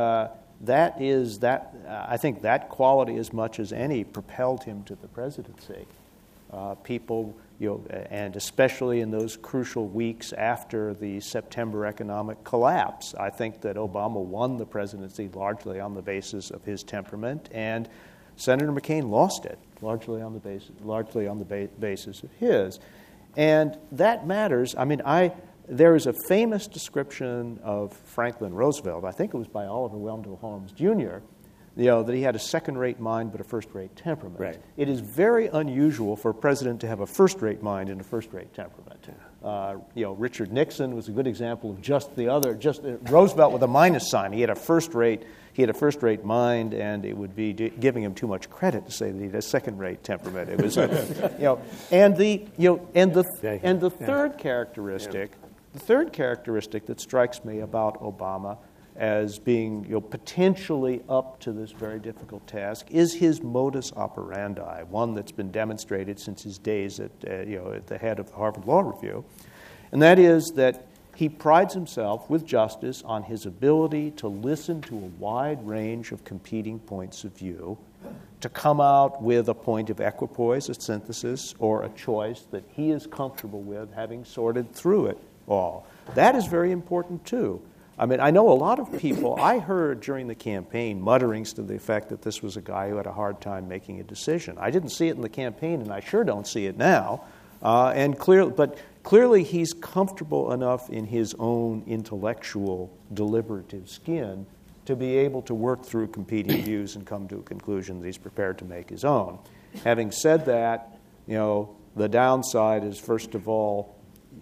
I think that quality, as much as any, propelled him to the presidency. People, and especially in those crucial weeks after the September economic collapse, I think that Obama won the presidency largely on the basis of his temperament, and Senator McCain lost it largely on the basis of his, and that matters. There is a famous description of Franklin Roosevelt. I think it was by Oliver Wendell Holmes Jr. That he had a second-rate mind but a first-rate temperament. Right. It is very unusual for a president to have a first-rate mind and a first-rate temperament. Richard Nixon was a good example of just Roosevelt with a minus sign. He had a first-rate mind, and it would be giving him too much credit to say that he had a second-rate temperament. It was, and the third characteristic. The third characteristic that strikes me about Obama as being potentially up to this very difficult task is his modus operandi, one that's been demonstrated since his days at the head of the Harvard Law Review, and that is that he prides himself with justice on his ability to listen to a wide range of competing points of view, to come out with a point of equipoise, a synthesis, or a choice that he is comfortable with, having sorted through it all. That is very important, too. I know a lot of people, I heard during the campaign mutterings to the effect that this was a guy who had a hard time making a decision. I didn't see it in the campaign, and I sure don't see it now. But clearly he's comfortable enough in his own intellectual, deliberative skin to be able to work through competing views and come to a conclusion that he's prepared to make his own. Having said that, the downside is, first of all,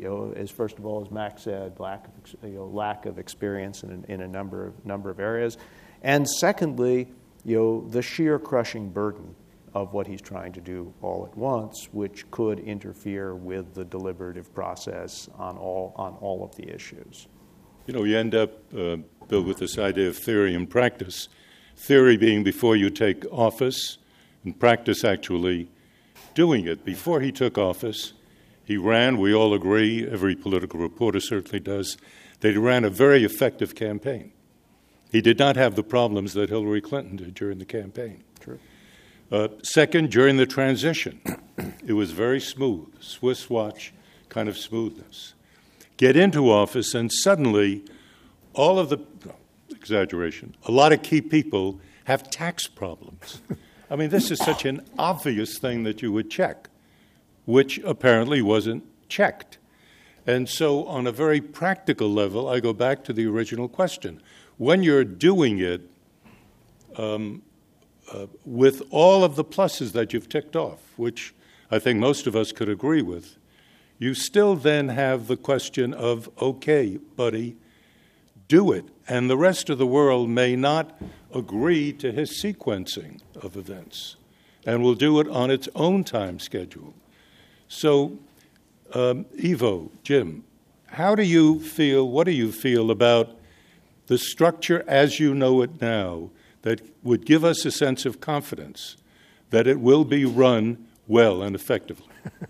as Mac said, lack of experience in a number of areas, and secondly, the sheer crushing burden of what he's trying to do all at once, which could interfere with the deliberative process on all of the issues. You end up, Bill, with this idea of theory and practice. Theory being before you take office, and practice actually doing it. Before he took office, he ran, we all agree, every political reporter certainly does, that he ran a very effective campaign. He did not have the problems that Hillary Clinton did during the campaign. True. Second, during the transition, it was very smooth, Swiss watch kind of smoothness. Get into office, and suddenly all of the, exaggeration, a lot of key people have tax problems. This is such an obvious thing that you would check, which apparently wasn't checked. And so on a very practical level, I go back to the original question. When you're doing it with all of the pluses that you've ticked off, which I think most of us could agree with, you still then have the question of, okay, buddy, do it. And the rest of the world may not agree to his sequencing of events and will do it on its own time schedule. So, Ivo, Jim, how do you feel, what do you feel about the structure as you know it now that would give us a sense of confidence that it will be run well and effectively?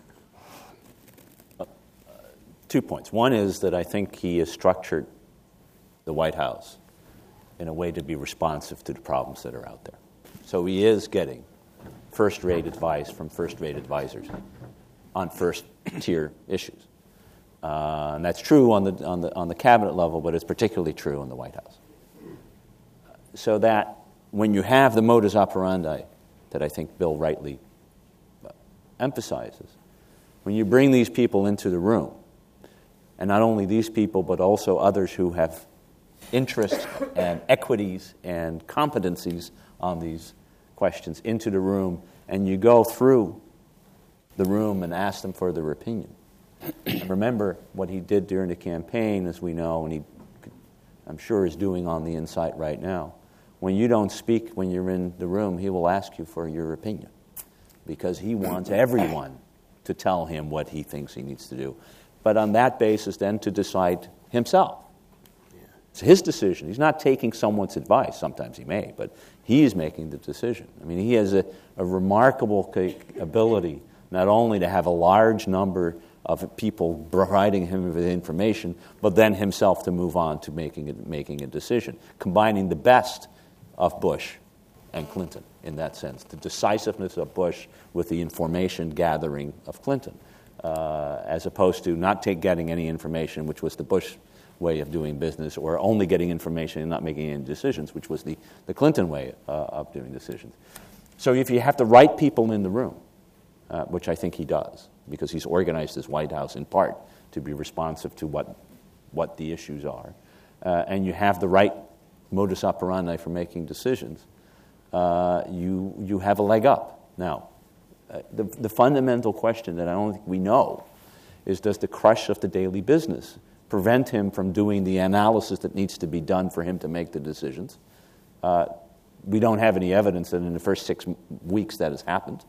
2 points. One is that I think he has structured the White House in a way to be responsive to the problems that are out there. So he is getting first-rate advice from first-rate advisors on first-tier issues. And that's true on the cabinet level, but it's particularly true in the White House. So that when you have the modus operandi that I think Bill rightly emphasizes, when you bring these people into the room, and not only these people, but also others who have interests and equities and competencies on these questions into the room, and you go through the room and ask them for their opinion. And remember what he did during the campaign, as we know, and he, I'm sure, is doing on the inside right now. When you don't speak when you're in the room, he will ask you for your opinion because he wants everyone to tell him what he thinks he needs to do. But on that basis, then, to decide himself. It's his decision. He's not taking someone's advice. Sometimes he may, but he is making the decision. I mean, he has a remarkable ability not only to have a large number of people providing him with information, but then himself to move on to making a decision, combining the best of Bush and Clinton in that sense, the decisiveness of Bush with the information gathering of Clinton, as opposed to not getting any information, which was the Bush way of doing business, or only getting information and not making any decisions, which was the Clinton way of doing decisions. So if you have the right people in the room, which I think he does, because he's organized his White House in part to be responsive to what the issues are, and you have the right modus operandi for making decisions, you have a leg up. Now, the fundamental question that I don't think we know is, does the crush of the daily business prevent him from doing the analysis that needs to be done for him to make the decisions? We don't have any evidence that in the first 6 weeks that has happened.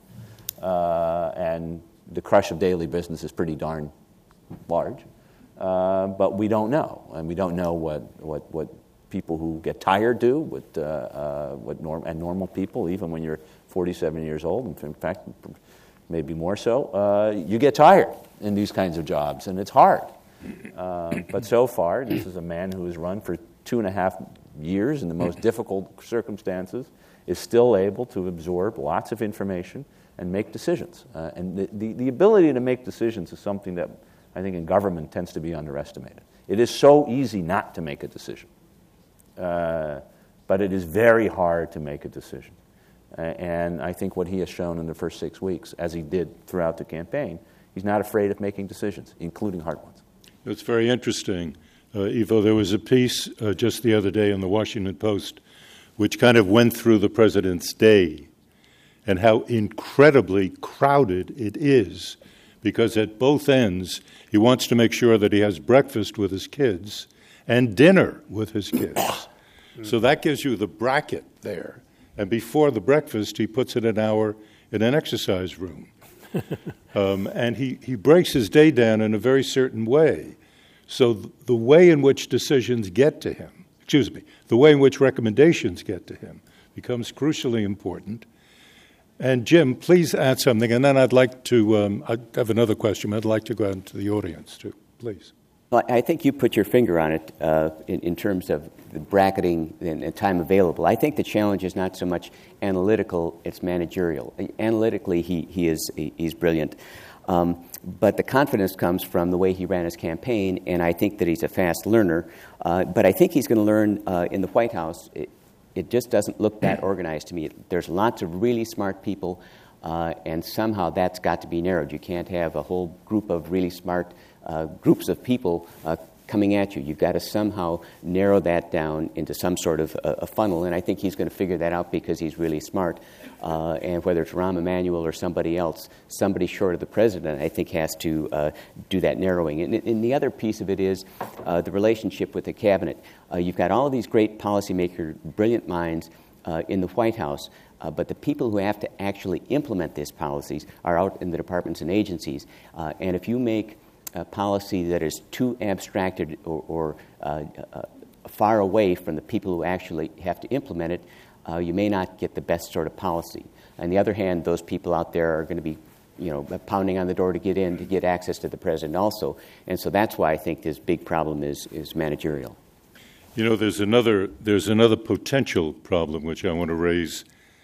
And the crush of daily business is pretty darn large. But we don't know. And we don't know what people who get tired do, what normal people, even when you're 47 years old, and in fact, maybe more so, you get tired in these kinds of jobs, and it's hard. But so far, this is a man who has run for 2.5 years in the most difficult circumstances, is still able to absorb lots of information and make decisions. And the ability to make decisions is something that I think in government tends to be underestimated. It is so easy not to make a decision. But it is very hard to make a decision. And I think what he has shown in the first 6 weeks, as he did throughout the campaign, he's not afraid of making decisions, including hard ones. It's very interesting. Ivo, there was a piece just the other day in the Washington Post which kind of went through the president's day and how incredibly crowded it is, because at both ends he wants to make sure that he has breakfast with his kids and dinner with his kids. So that gives you the bracket there. And before the breakfast, he puts in an hour in an exercise room. And he breaks his day down in a very certain way. So the way in which decisions get to him, the way in which recommendations get to him becomes crucially important. And Jim, please add something, and then I'd like to, I have another question, but I'd like to go out to the audience too, please. Well, I think you put your finger on it in terms of the bracketing and time available. I think the challenge is not so much analytical, it's managerial. Analytically, he's brilliant. But the confidence comes from the way he ran his campaign, and I think that he's a fast learner. But I think he's going to learn in the White House. It just doesn't look that organized to me. There's lots of really smart people, and somehow that's got to be narrowed. You can't have a whole group of really smart groups of people coming at you. You've got to somehow narrow that down into some sort of a funnel, and I think he's going to figure that out because he's really smart. And whether it's Rahm Emanuel or somebody else, somebody short of the president, I think, has to do that narrowing. And the other piece of it is the relationship with the cabinet. You've got all of these great policymakers, brilliant minds in the White House, but the people who have to actually implement these policies are out in the departments and agencies. And if you make a policy that is too abstracted or far away from the people who actually have to implement it, you may not get the best sort of policy. On the other hand, those people out there are going to be, pounding on the door to get in, to get access to the president also. And so that's why I think this big problem is managerial. There's another potential problem which I want to raise.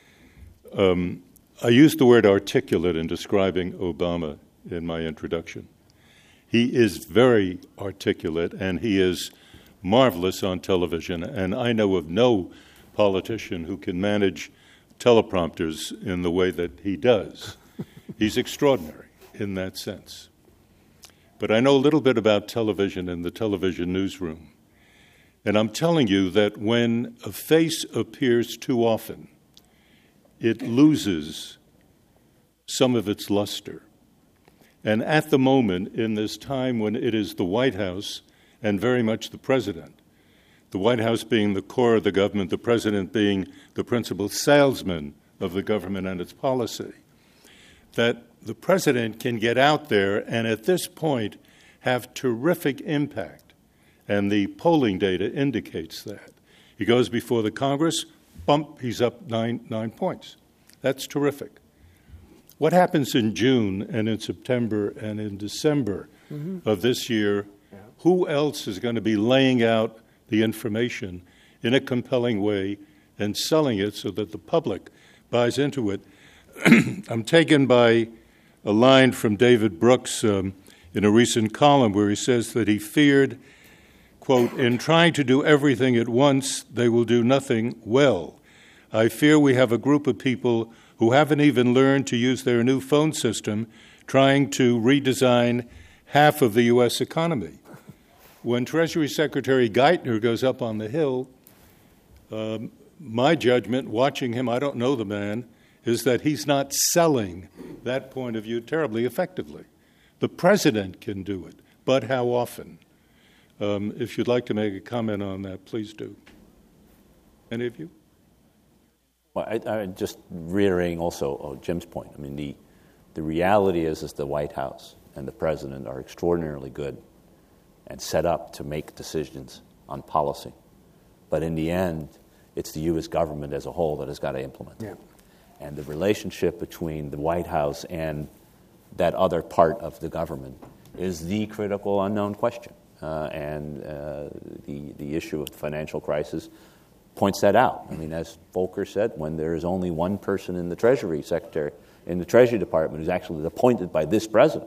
I used the word articulate in describing Obama in my introduction. He is very articulate, and he is marvelous on television, and I know of no politician who can manage teleprompters in the way that he does. He's extraordinary in that sense. But I know a little bit about television and the television newsroom, and I'm telling you that when a face appears too often, it loses some of its luster. And at the moment, in this time when it is the White House and very much the president, the White House being the core of the government, the president being the principal salesman of the government and its policy, that the president can get out there and at this point have terrific impact. And the polling data indicates that. He goes before the Congress, bump, he's up 9 points. That's terrific. What happens in June and in September and in December of this year? Who else is going to be laying out the information in a compelling way and selling it so that the public buys into it? I'm taken by a line from David Brooks in a recent column where he says that he feared, quote, "In trying to do everything at once, they will do nothing well. I fear we have a group of people who haven't even learned to use their new phone system, trying to redesign half of the U.S. economy." When Treasury Secretary Geithner goes up on the Hill, my judgment, watching him, I don't know the man, is that he's not selling that point of view terribly effectively. The president can do it, but how often? If you'd like to make a comment on that, please do. Any of you? Well, I just reiterating also Jim's point. I mean, the reality is the White House and the president are extraordinarily good and set up to make decisions on policy. But in the end, it's the U.S. government as a whole that has got to implement it. And the relationship between the White House and that other part of the government is the critical unknown question. And the issue of the financial crisis points that out. I mean, as Volcker said, when there is only one person in the Treasury Department who's actually appointed by this president,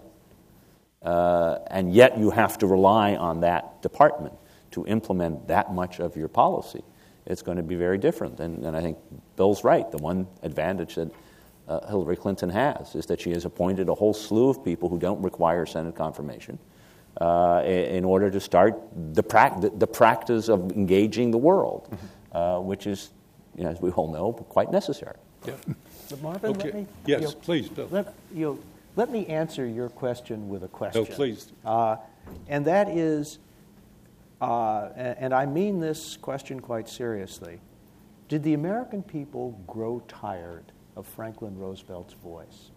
and yet you have to rely on that department to implement that much of your policy, it's going to be very different. And I think Bill's right. The one advantage that Hillary Clinton has is that she has appointed a whole slew of people who don't require Senate confirmation in order to start the practice of engaging the world, which is, as we all know, quite necessary. Yeah. But Marvin, Okay. Yes, please, Bill. Let me answer your question with a question. No, please. And that is, and I mean this question quite seriously, did the American people grow tired of Franklin Roosevelt's voice?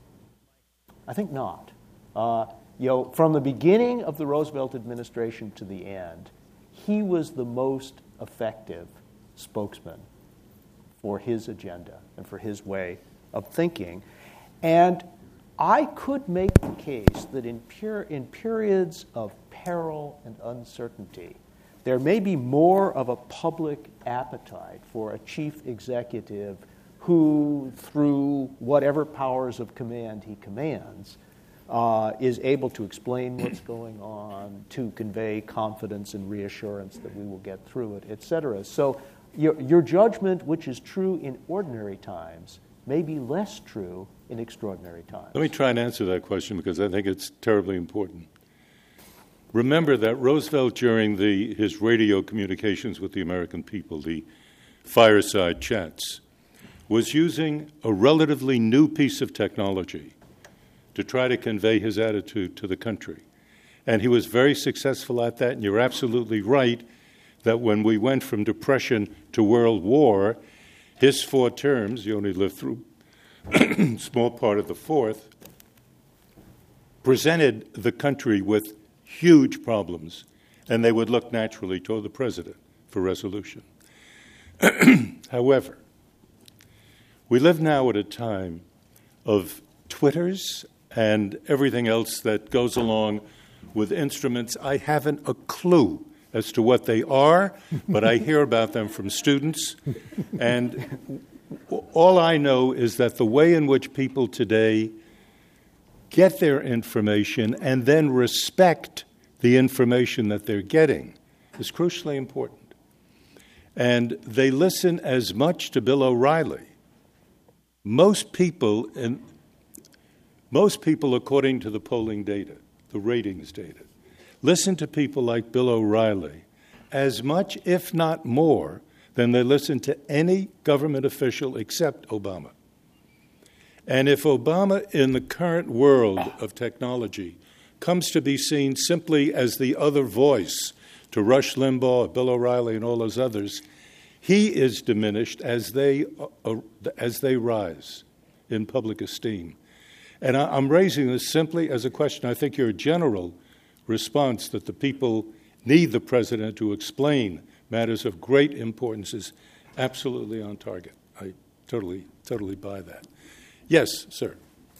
I think not. From the beginning of the Roosevelt administration to the end, he was the most effective spokesman for his agenda and for his way of thinking. And I could make the case that in periods of peril and uncertainty, there may be more of a public appetite for a chief executive who, through whatever powers of command he commands, is able to explain what's going on, to convey confidence and reassurance that we will get through it, et cetera. So your judgment, which is true in ordinary times, may be less true in extraordinary times. Let me try and answer that question because I think it's terribly important. remember that Roosevelt, during his radio communications with the American people, the fireside chats, was using a relatively new piece of technology to try to convey his attitude to the country. And he was very successful at that, and you're absolutely right that when we went from Depression to World War, his 4 terms, he only lived through a small part of the 4th, presented the country with huge problems, and they would look naturally toward the president for resolution. However, we live now at a time of Twitters and everything else that goes along with instruments. I haven't a clue as to what they are, but I hear about them from students. And all I know is that the way in which people today get their information and then respect the information that they're getting is crucially important. And they listen as much to Bill O'Reilly. Most people, according to the polling data, the ratings data, listen to people like Bill O'Reilly as much, if not more, than they listen to any government official except Obama. And if Obama, in the current world of technology, comes to be seen simply as the other voice to Rush Limbaugh, Bill O'Reilly, and all those others, he is diminished as they rise in public esteem. And I'm raising this simply as a question. I think your general response that the people need the president to explain matters of great importance is absolutely on target. I totally buy that. Yes, sir.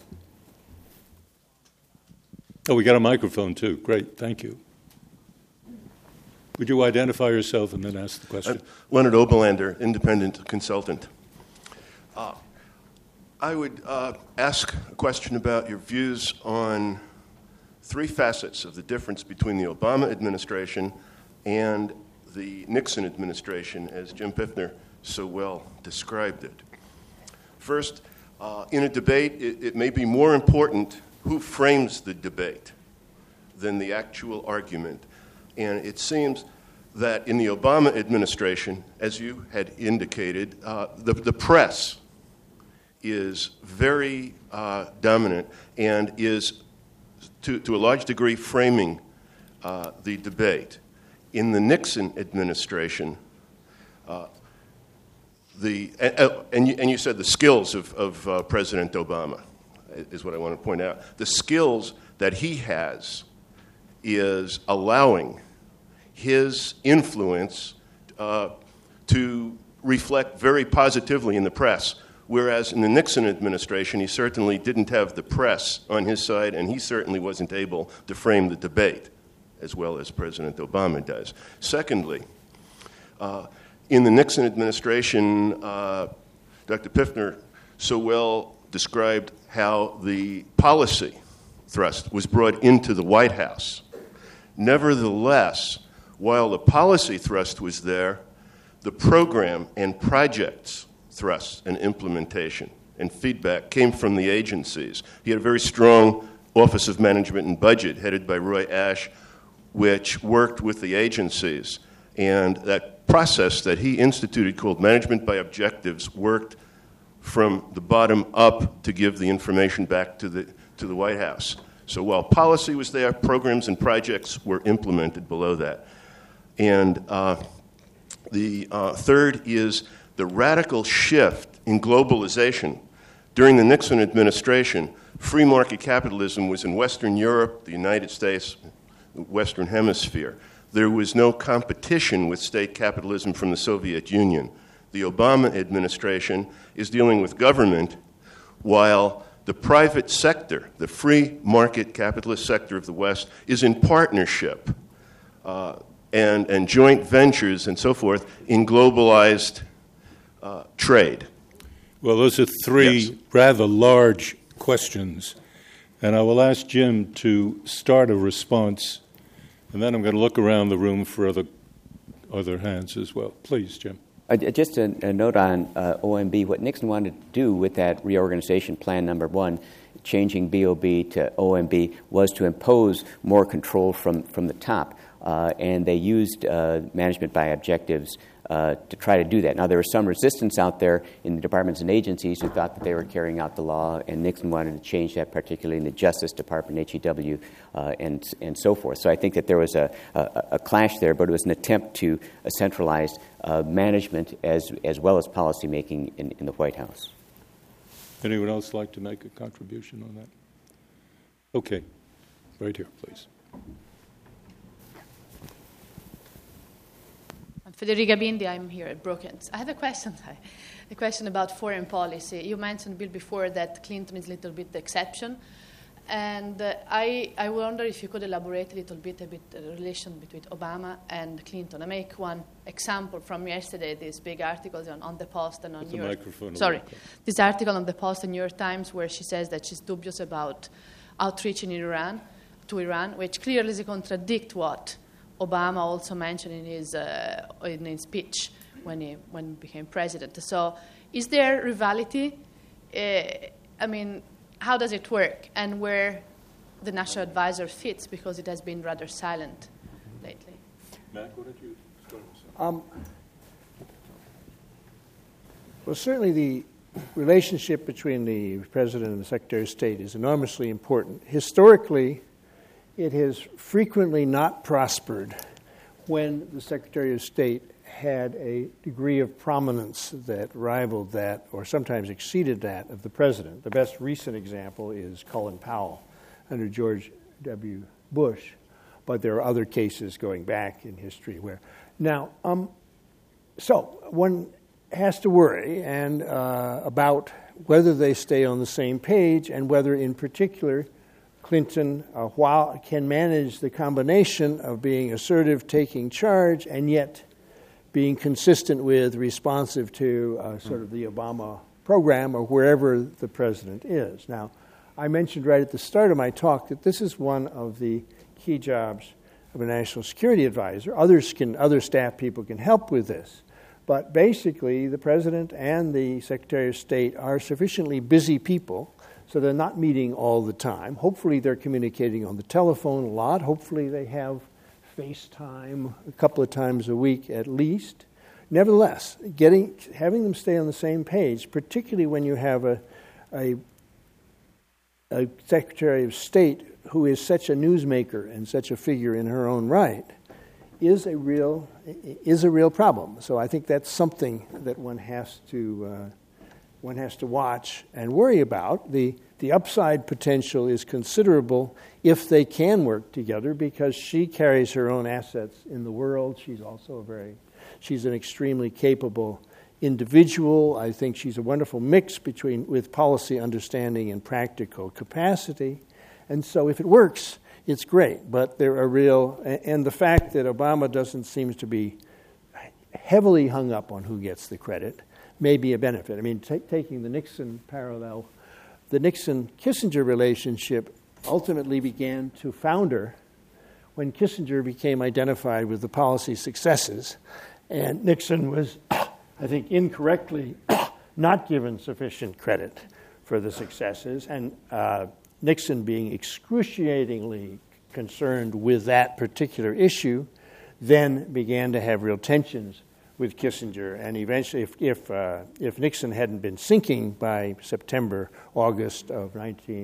Oh, we got a microphone too. Great, thank you. Would you identify yourself and then ask the question? Leonard Oberlander, independent consultant. I would ask a question about your views on 3 facets of the difference between the Obama administration and the Nixon administration, as Jim Piffner so well described it. First, in a debate, it may be more important who frames the debate than the actual argument. And it seems that in the Obama administration, as you had indicated, the press is very dominant and is, to a large degree, framing the debate. In the Nixon administration, and you said the skills of President Obama is what I want to point out. The skills that he has is allowing his influence to reflect very positively in the press, whereas in the Nixon administration, he certainly didn't have the press on his side, and he certainly wasn't able to frame the debate as well as President Obama does. Secondly, in the Nixon administration, Dr. Piffner so well described how the policy thrust was brought into the White House. Nevertheless, while the policy thrust was there, the program and projects thrust and implementation and feedback came from the agencies. He had a very strong Office of Management and Budget headed by Roy Ash, which worked with the agencies. And that process that he instituted called Management by Objectives worked from the bottom up to give the information back to the White House. So while policy was there, programs and projects were implemented below that. And the third is the radical shift in globalization. During the Nixon administration, free market capitalism was in Western Europe, the United States, the Western Hemisphere. There was no competition with state capitalism from the Soviet Union. The Obama administration is dealing with government, while the private sector, the free market capitalist sector of the West, is in partnership and joint ventures and so forth in globalized trade. Well, those are three rather large questions, and I will ask Jim to start a response, and then I'm going to look around the room for other hands as well. Please, Jim. Just a note on OMB. What Nixon wanted to do with that reorganization plan, number one, changing BOB to OMB was to impose more control from the top. And they used management by objectives to try to do that. Now, there was some resistance out there in the departments and agencies who thought that they were carrying out the law, and Nixon wanted to change that, particularly in the Justice Department, HEW, and so forth. So I think that there was a clash there, but it was an attempt to centralize management as well as policymaking in the White House. Anyone else like to make a contribution on that? Okay. Right here, please. Federica Bindi, I'm here at Brookings. I have a question about foreign policy. You mentioned, Bill, before that Clinton is a little bit the exception. And I wonder if you could elaborate a little bit the relation between Obama and Clinton. I make one example from yesterday, these big articles on the Post and on New York. This article on the Post and New York Times where she says that she's dubious about outreach in Iran, which clearly contradicts what Obama also mentioned in his speech when he became president. So is there rivalry? How does it work? And where the national advisor fits, because it has been rather silent lately. Mac, why don't you start with Well, certainly the relationship between the President and the Secretary of State is enormously important. Historically, it has frequently not prospered when the Secretary of State had a degree of prominence that rivaled that or sometimes exceeded that of the President. The best recent example is Colin Powell under George W. Bush, but there are other cases going back in history where. Now, so one has to worry about whether they stay on the same page and whether, in particular, Clinton while can manage the combination of being assertive, taking charge, and yet being consistent with, responsive to sort of the Obama program or wherever the president is. Now, I mentioned right at the start of my talk that this is one of the key jobs of a national security advisor. Other staff people can help with this. But basically, the president and the Secretary of State are sufficiently busy people, so they're not meeting all the time. Hopefully, they're communicating on the telephone a lot. Hopefully, they have FaceTime a couple of times a week at least. Nevertheless, having them stay on the same page, particularly when you have a Secretary of State who is such a newsmaker and such a figure in her own right, is a real problem. So I think that's something that one has to watch and worry about. The upside potential is considerable if they can work together, because she carries her own assets in the world. She's also she's an extremely capable individual. I think she's a wonderful mix with policy understanding and practical capacity. And so if it works, it's great. But there are and the fact that Obama doesn't seem to be heavily hung up on who gets the credit may be a benefit. I mean, taking the Nixon parallel, the Nixon-Kissinger relationship ultimately began to founder when Kissinger became identified with the policy successes, and Nixon was, I think, incorrectly not given sufficient credit for the successes, and Nixon being excruciatingly concerned with that particular issue then began to have real tensions with Kissinger, and eventually, if Nixon hadn't been sinking by September, August of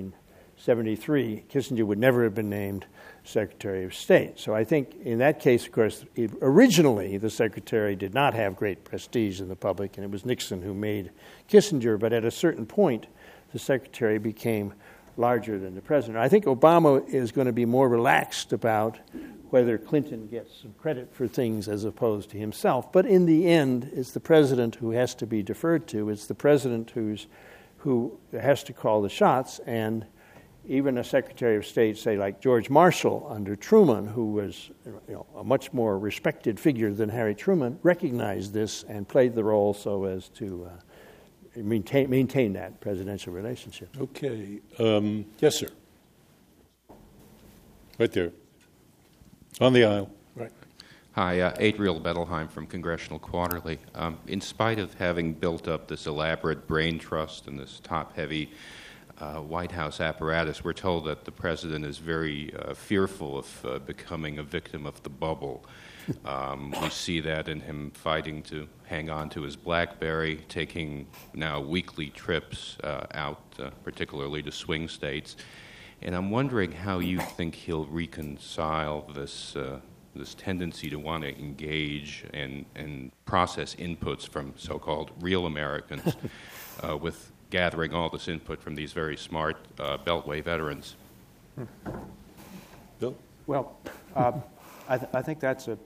1973, Kissinger would never have been named Secretary of State. So I think in that case, of course, originally the Secretary did not have great prestige in the public, and it was Nixon who made Kissinger, but at a certain point, the Secretary became larger than the President. I think Obama is going to be more relaxed about whether Clinton gets some credit for things as opposed to himself. But in the end, it's the president who has to be deferred to. It's the president who has to call the shots. And even a Secretary of State, say like George Marshall under Truman, who was a much more respected figure than Harry Truman, recognized this and played the role so as to maintain that presidential relationship. Okay. Yes, sir. Right there. On the aisle. Right. Hi, Adriel Bettelheim from Congressional Quarterly. In spite of having built up this elaborate brain trust and this top-heavy White House apparatus, we're told that the president is very fearful of becoming a victim of the bubble. We see that in him fighting to hang on to his BlackBerry, taking now weekly trips out, particularly to swing states. And I'm wondering how you think he'll reconcile this tendency to want to engage and process inputs from so-called real Americans with gathering all this input from these very smart Beltway veterans. Bill? Well, I think that's a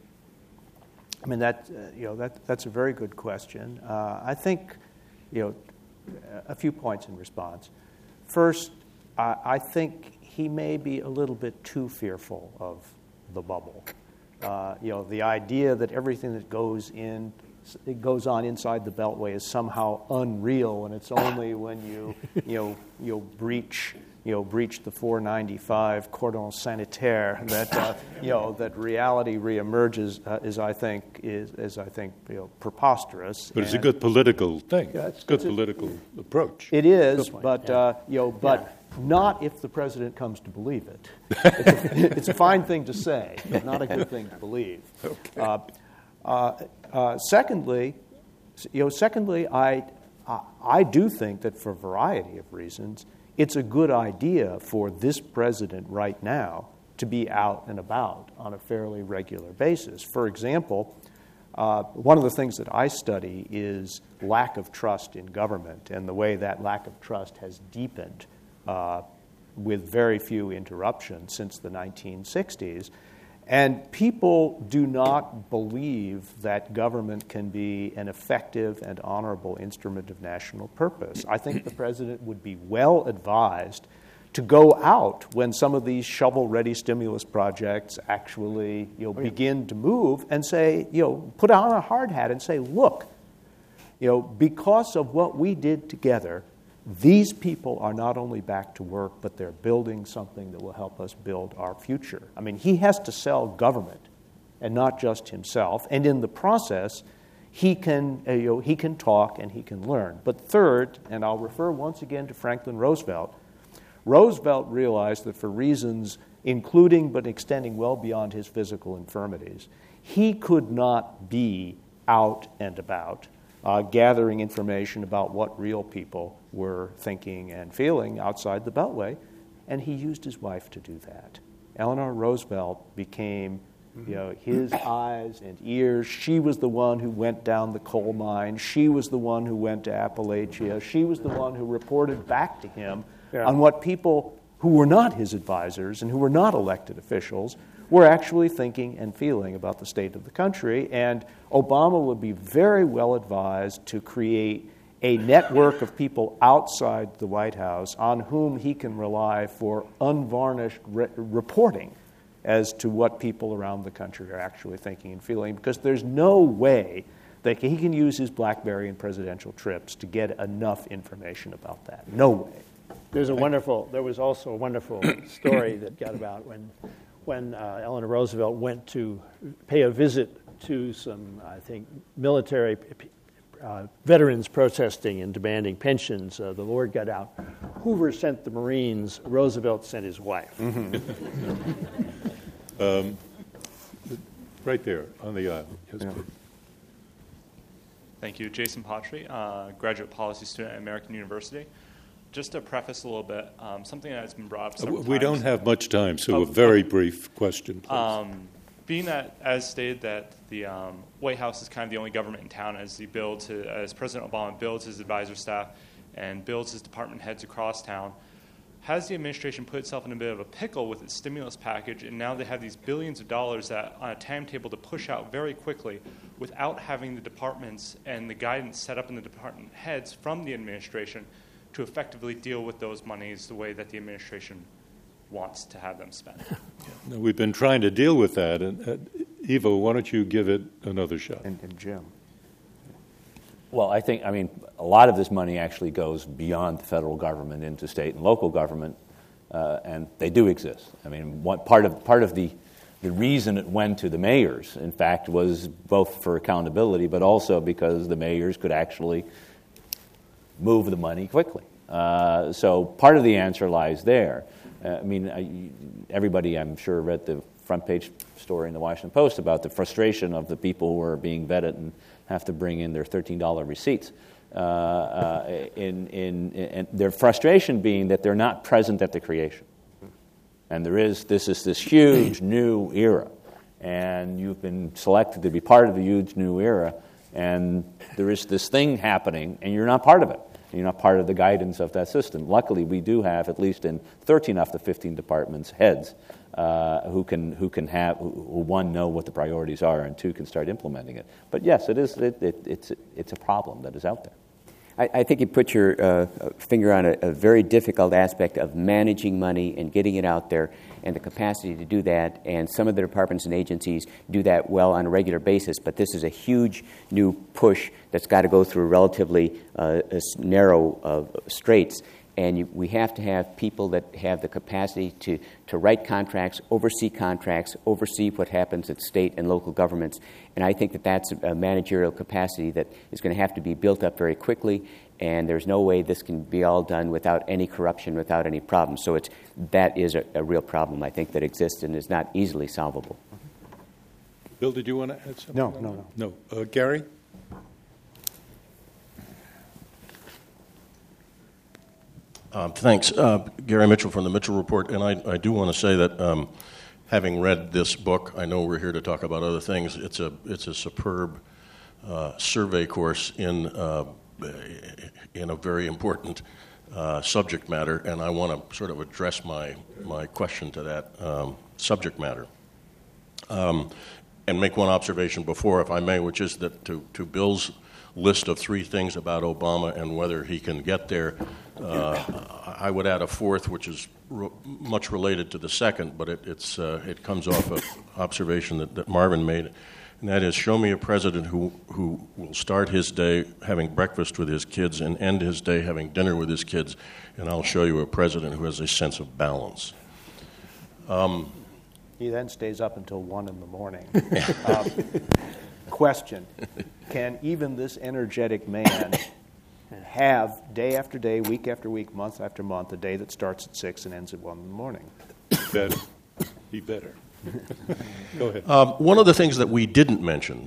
very good question. I think, a few points in response. First, I think he may be a little bit too fearful of the bubble. The idea that everything that goes on inside the Beltway is somehow unreal, and it's only when you breach the 495 cordon sanitaire that reality reemerges is I think preposterous. But it's a good political thing. Yeah, it's a good political approach. It is, but not if the president comes to believe it. It's a fine thing to say, but not a good thing to believe. Okay. Secondly, I do think that for a variety of reasons, it's a good idea for this president right now to be out and about on a fairly regular basis. For example, one of the things that I study is lack of trust in government and the way that lack of trust has deepened with very few interruptions since the 1960s. And people do not believe that government can be an effective and honorable instrument of national purpose. I think the president would be well advised to go out when some of these shovel-ready stimulus projects actually begin to move and say, put on a hard hat and say, look, because of what we did together, these people are not only back to work, but they're building something that will help us build our future. I mean, he has to sell government and not just himself. And in the process, he can talk and he can learn. But third, and I'll refer once again to Franklin Roosevelt, Roosevelt realized that for reasons including but extending well beyond his physical infirmities, he could not be out and about gathering information about what real people were thinking and feeling outside the Beltway, and he used his wife to do that. Eleanor Roosevelt became his eyes and ears. She was the one who went down the coal mine. She was the one who went to Appalachia. She was the one who reported back to him on what people who were not his advisors and who were not elected officials were actually thinking and feeling about the state of the country. And Obama would be very well advised to create a network of people outside the White House on whom he can rely for unvarnished reporting as to what people around the country are actually thinking and feeling, because there's no way that he can use his BlackBerry and presidential trips to get enough information about that. No way. There was also a wonderful story that got about when Eleanor Roosevelt went to pay a visit to some, I think, military veterans protesting and demanding pensions. The word got out. Hoover sent the Marines. Roosevelt sent his wife. Right there on the aisle. Yes, please. Thank you. Jason Patry, graduate policy student at American University. Just to preface a little bit, something that's been brought up several times. We don't have much time, so a very brief question, please. Being that, as stated, that the White House is kind of the only government in town as President Obama builds his advisor staff and builds his department heads across town, has the administration put itself in a bit of a pickle with its stimulus package, and now they have these billions of dollars that on a timetable to push out very quickly without having the departments and the guidance set up in the department heads from the administration to effectively deal with those monies the way that the administration wants to have them spent. Now, we've been trying to deal with that. And Ivo, why don't you give it another shot? And Jim. Well, I mean, a lot of this money actually goes beyond the federal government into state and local government, and they do exist. I mean, part of the reason it went to the mayors, in fact, was both for accountability, but also because the mayors could actually move the money quickly. So part of the answer lies there. Everybody, I'm sure, read the front page story in the Washington Post about the frustration of the people who are being vetted and have to bring in their $13 receipts. In their frustration being that they're not present at the creation. And this is this huge new era. And you've been selected to be part of the huge new era, and there is this thing happening, and you're not part of it. You're not part of the guidance of that system. Luckily, we do have, at least in 13 of the 15 departments, heads who one, know what the priorities are, and two, can start implementing it. But yes, it's a problem that is out there. I think you put your finger on a very difficult aspect of managing money and getting it out there, and the capacity to do that. And some of the departments and agencies do that well on a regular basis, but this is a huge new push that's got to go through relatively narrow straits. And we have to have people that have the capacity to write contracts, oversee what happens at state and local governments. And I think that's a managerial capacity that is going to have to be built up very quickly, and there's no way this can be all done without any corruption, without any problems. So that is a real problem, I think, that exists and is not easily solvable. Bill, did you want to add something? No. Gary? Thanks. Gary Mitchell from the Mitchell Report. And I do want to say that having read this book, I know we're here to talk about other things. It's a superb survey course in a very important subject matter, and I want to sort of address my question to that subject matter. And make one observation before, if I may, which is that to Bill's list of 3 things about Obama and whether he can get there, I would add a fourth, which is much related to the second, but it comes off an observation that Marvin made, and that is, show me a president who will start his day having breakfast with his kids and end his day having dinner with his kids, and I'll show you a president who has a sense of balance. He then stays up until 1 in the morning. Question, can even this energetic man have day after day, week after week, month after month, a day that starts at 6 and ends at 1 in the morning? Be better. Go ahead. One of the things that we didn't mention,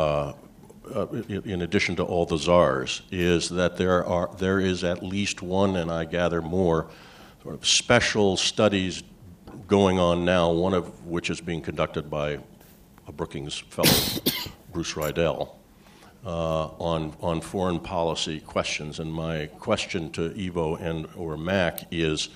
in addition to all the czars, is that there is at least one, and I gather more, sort of special studies going on now, one of which is being conducted by a Brookings fellow, Bruce Rydell, on foreign policy questions. And my question to Ivo and or Mac is,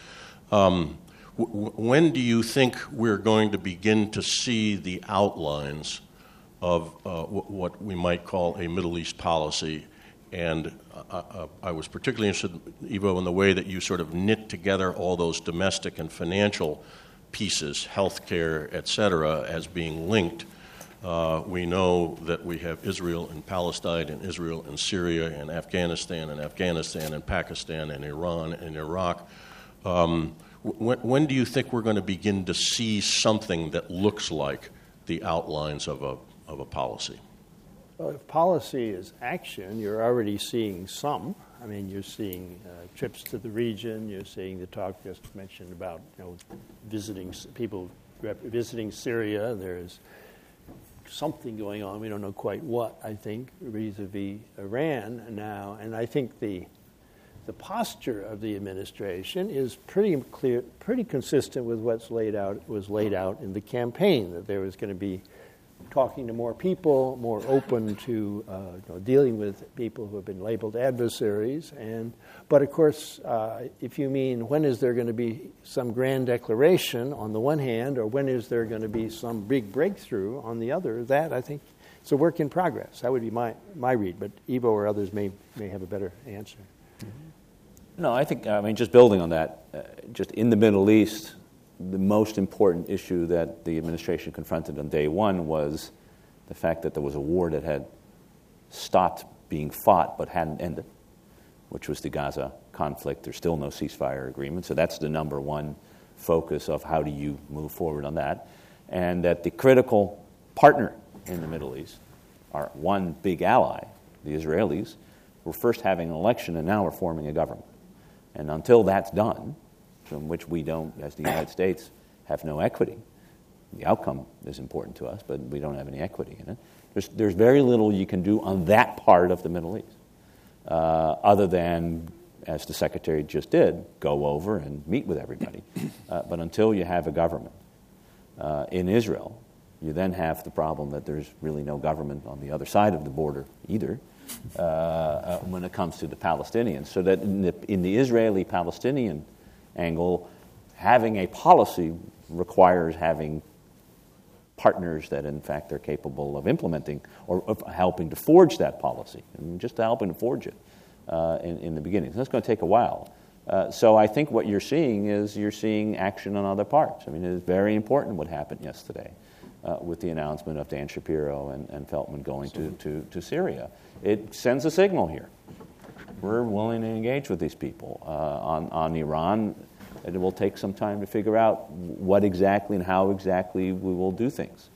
when do you think we're going to begin to see the outlines of what we might call a Middle East policy? And I was particularly interested, Ivo, in the way that you sort of knit together all those domestic and financial pieces, healthcare, et cetera, as being linked. We know that we have Israel and Palestine and Israel and Syria and Afghanistan and Pakistan and Iran and Iraq. When do you think we're going to begin to see something that looks like the outlines of a policy? Well, if policy is action, you're already seeing some. I mean, you're seeing trips to the region. You're seeing the talk just mentioned about visiting people visiting Syria. There's something going on. We don't know quite what, I think, vis-a-vis Iran now. And I think the posture of the administration is pretty clear, pretty consistent with was laid out in the campaign, that there was going to be talking to more people, more open to dealing with people who have been labeled adversaries. But of course, if you mean when is there going to be some grand declaration on the one hand, or when is there going to be some big breakthrough on the other, that I think it's a work in progress. That would be my read, but Ivo or others may have a better answer. No, I think, just building on that, just in the Middle East, the most important issue that the administration confronted on day one was the fact that there was a war that had stopped being fought but hadn't ended, which was the Gaza conflict. There's still no ceasefire agreement, so that's the number one focus of how do you move forward on that. And that the critical partner in the Middle East, our one big ally, the Israelis, were first having an election and now we're forming a government. And until that's done, from which we don't, as the United States, have no equity, the outcome is important to us, but we don't have any equity in it. There's very little you can do on that part of the Middle East, other than, as the Secretary just did, go over and meet with everybody. But until you have a government in Israel, you then have the problem that there's really no government on the other side of the border either when it comes to the Palestinians. So that in the Israeli-Palestinian angle, having a policy requires having partners that, in fact, are capable of implementing or of helping to forge that policy, and just helping to forge it in the beginning. So that's going to take a while. So I think what you're seeing is you're seeing action on other parts. I mean, it is very important what happened yesterday with the announcement of Dan Shapiro and Feltman going to Syria. It sends a signal here. We're willing to engage with these people. On Iran, it will take some time to figure out what exactly and how exactly we will do things.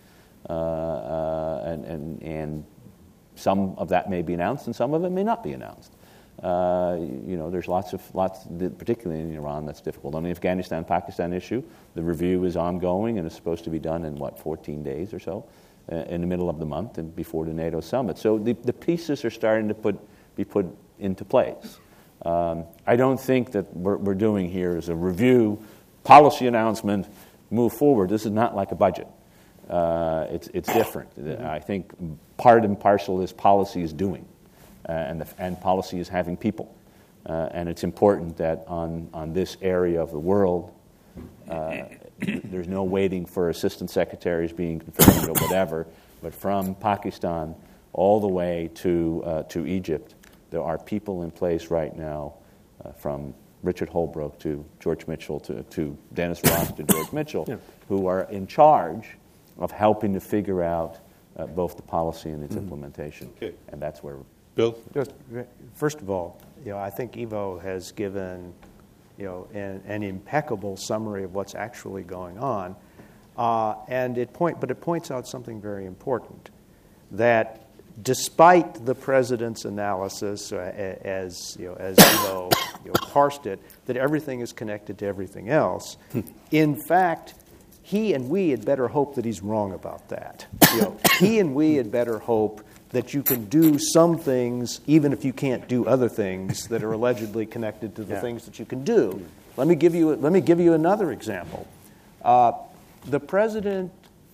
And some of that may be announced and some of it may not be announced. There's lots, particularly in Iran, that's difficult. On the Afghanistan-Pakistan issue, the review is ongoing and is supposed to be done in, 14 days or so, in the middle of the month and before the NATO summit. So the pieces are starting to be put into place. I don't think that what we're doing here is a review, policy announcement, move forward. This is not like a budget. It's different. I think part and parcel is policy is doing, and policy is having people. And it's important that on this area of the world, there's no waiting for assistant secretaries being confirmed or whatever, but from Pakistan all the way to Egypt, there are people in place right now, from Richard Holbrooke to George Mitchell to Dennis Ross to George Mitchell, who are in charge of helping to figure out both the policy and its implementation. Okay. And that's where Bill? First of all, I think Ivo has given an impeccable summary of what's actually going on, but it points out something very important, that despite the president's analysis, as Ivo parsed it, that everything is connected to everything else, in fact, he and we had better hope that he's wrong about that. He and we had better hope that you can do some things even if you can't do other things that are allegedly connected to the things that you can do. Let me give you another example. The president,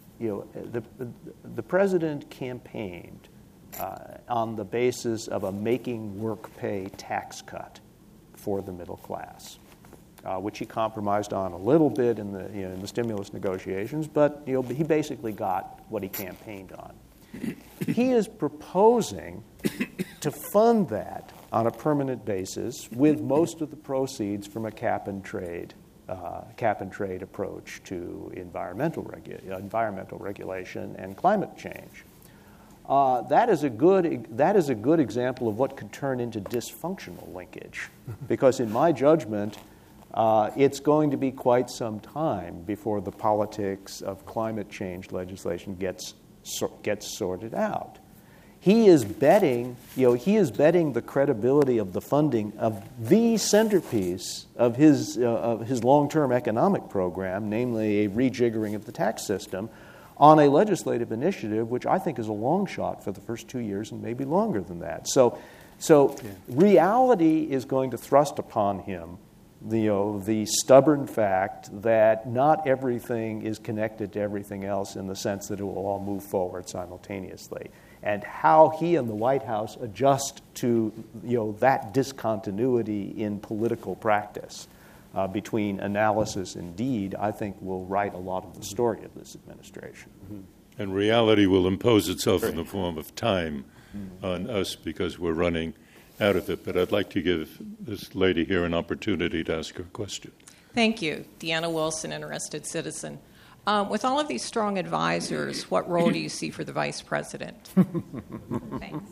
the president campaigned on the basis of a making work pay tax cut for the middle class, which he compromised on a little bit in the stimulus negotiations, but he basically got what he campaigned on. He is proposing to fund that on a permanent basis with most of the proceeds from a cap and trade approach to environmental regulation and climate change. That is a good example of what could turn into dysfunctional linkage, because in my judgment, it's going to be quite some time before the politics of climate change legislation gets sorted out. He is betting the credibility of the funding of the centerpiece of his long-term economic program, namely a rejiggering of the tax system, on a legislative initiative, which I think is a long shot for the first 2 years and maybe longer than that. So reality is going to thrust upon him the stubborn fact that not everything is connected to everything else in the sense that it will all move forward simultaneously. And how he and the White House adjust to that discontinuity in political practice between analysis and deed, I think will write a lot of the story of this administration. Mm-hmm. And reality will impose itself in the form of time on us because we're running out of it. But I'd like to give this lady here an opportunity to ask her a question. Thank you. Deanna Wilson, interested citizen. With all of these strong advisors, what role do you see for the vice president? Thanks.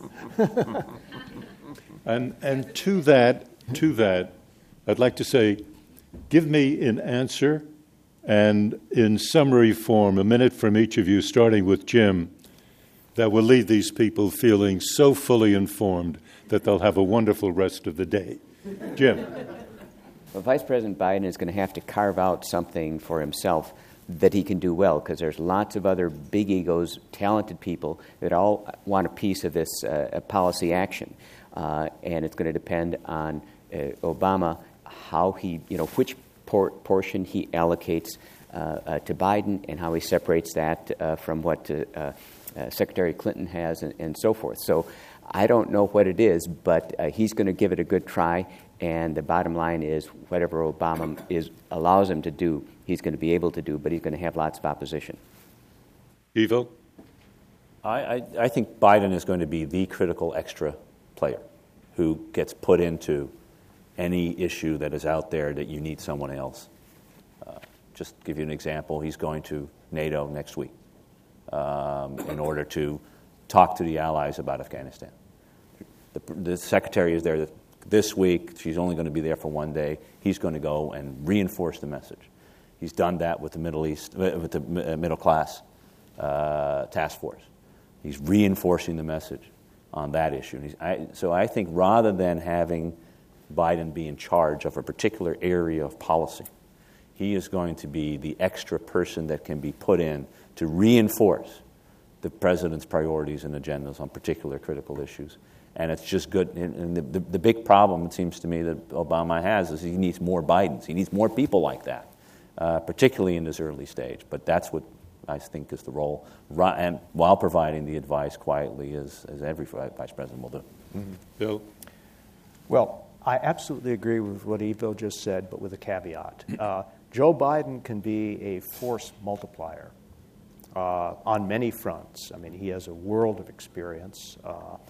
And to that, I'd like to say, give me an answer and in summary form, a minute from each of you, starting with Jim, that will leave these people feeling so fully informed that they'll have a wonderful rest of the day. Jim. Well, Vice President Biden is going to have to carve out something for himself that he can do well, because there's lots of other big egos, talented people that all want a piece of this policy action. And it's going to depend on Obama, how he, which portion he allocates to Biden and how he separates that from what Secretary Clinton has and so forth. So I don't know what it is, but he's going to give it a good try. And the bottom line is, whatever Obama allows him to do, he's going to be able to do, but he's going to have lots of opposition. Ivo? I think Biden is going to be the critical extra player who gets put into any issue that is out there that you need someone else. Just to give you an example, he's going to NATO next week in order to talk to the allies about Afghanistan. The secretary is there this week. She's only going to be there for one day. He's going to go and reinforce the message. He's done that with the Middle East, with the middle class task force. He's reinforcing the message on that issue. So I think rather than having Biden be in charge of a particular area of policy, he is going to be the extra person that can be put in to reinforce the president's priorities and agendas on particular critical issues. And it's just good. And the big problem, it seems to me, that Obama has is he needs more Bidens. He needs more people like that, particularly in this early stage. But that's what I think is the role, and while providing the advice quietly, as every vice president will do. Mm-hmm. Bill? Well, I absolutely agree with what Ivo just said, but with a caveat. Joe Biden can be a force multiplier on many fronts. I mean, he has a world of experience.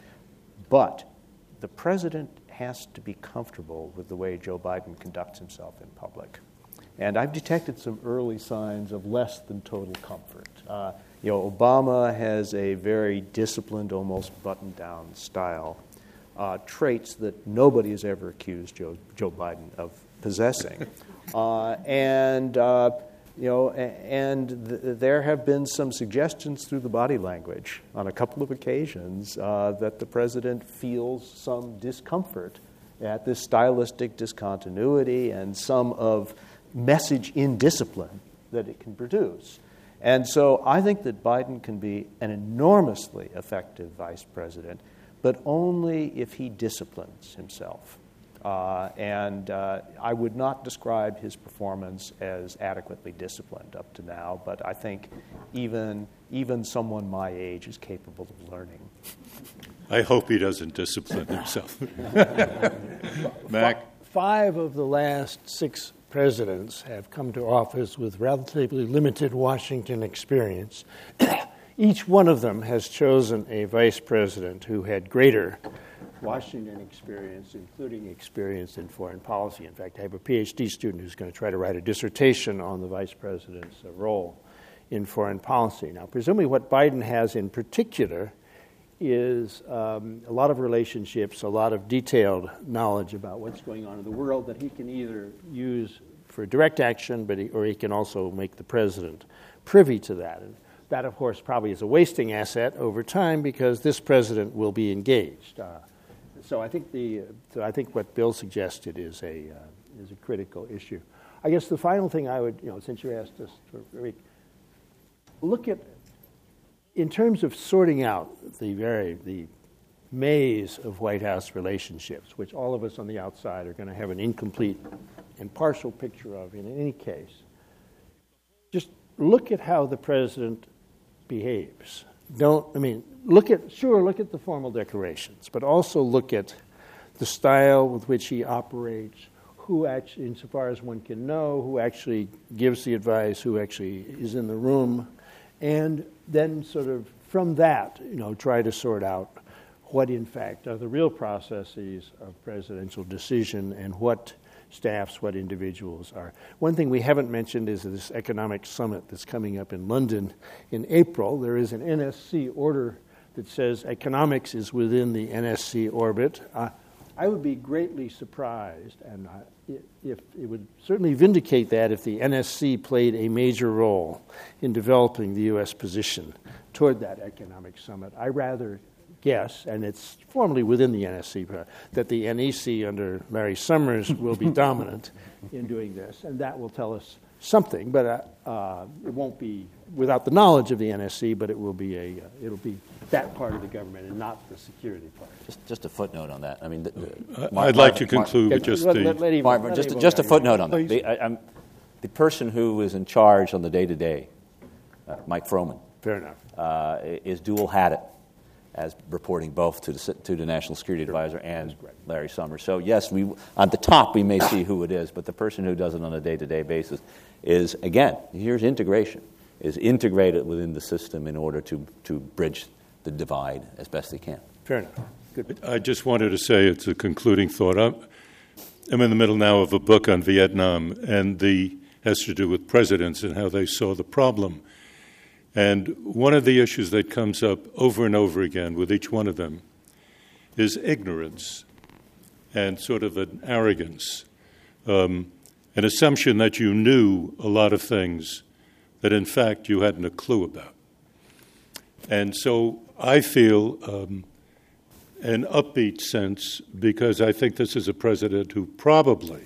But the president has to be comfortable with the way Joe Biden conducts himself in public. And I've detected some early signs of less than total comfort. Obama has a very disciplined, almost buttoned-down style, traits that nobody has ever accused Joe Biden of possessing. There have been some suggestions through the body language on a couple of occasions that the president feels some discomfort at this stylistic discontinuity and some of message indiscipline that it can produce. And so I think that Biden can be an enormously effective vice president, but only if he disciplines himself. I would not describe his performance as adequately disciplined up to now, but I think even someone my age is capable of learning. I hope he doesn't discipline himself. Mac? 5 of the last 6 presidents have come to office with relatively limited Washington experience. Each one of them has chosen a vice president who had greater Washington experience, including experience in foreign policy. In fact, I have a PhD student who's going to try to write a dissertation on the vice president's role in foreign policy. Now, presumably what Biden has in particular is a lot of relationships, a lot of detailed knowledge about what's going on in the world that he can either use for direct action, or he can also make the president privy to that. And that, of course, probably is a wasting asset over time because this president will be engaged. So I think what Bill suggested is a critical issue. I guess the final thing I would, since you asked us, look at, in terms of sorting out the maze of White House relationships, which all of us on the outside are going to have an incomplete and partial picture of in any case. Just look at how the president behaves. Look at the formal declarations, but also look at the style with which he operates, who actually, insofar as one can know, who actually gives the advice, who actually is in the room, and then sort of from that, try to sort out what in fact are the real processes of presidential decision and what staffs, what individuals are. One thing we haven't mentioned is this economic summit that's coming up in London in April. There is an NSC order that says economics is within the NSC orbit. I would be greatly surprised, and if it would certainly vindicate that if the NSC played a major role in developing the U.S. position toward that economic summit. I rather guess, and it's formally within the NSC, that the NEC under Larry Summers will be dominant in doing this, and that will tell us something, but it won't be without the knowledge of the NSC, but it will be it'll be that part of the government and not the security part. Just a footnote on that. I mean, I'd like to conclude with just just a footnote on that. The person who is in charge on the day-to-day, Mike Froman, fair enough, is dual-hatted as reporting both to the National Security Advisor and Larry Summers. So yes, on the top we may see who it is, but the person who does it on a day-to-day basis is, again, here's integration, is integrated within the system in order to bridge the divide as best they can. Fair enough. Good. I just wanted to say, it's a concluding thought. I'm in the middle now of a book on Vietnam, and has to do with presidents and how they saw the problem. And one of the issues that comes up over and over again with each one of them is ignorance and sort of an arrogance, an assumption that you knew a lot of things that, in fact, you hadn't a clue about. And so I feel an upbeat sense, because I think this is a president who probably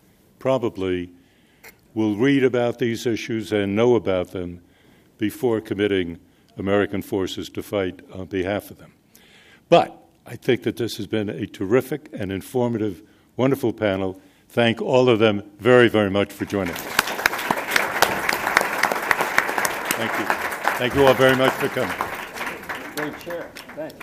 will read about these issues and know about them before committing American forces to fight on behalf of them. But I think that this has been a terrific and informative, wonderful panel. Thank all of them very, very much for joining us. Thank you. Thank you all very much for coming. Great chair. Thanks.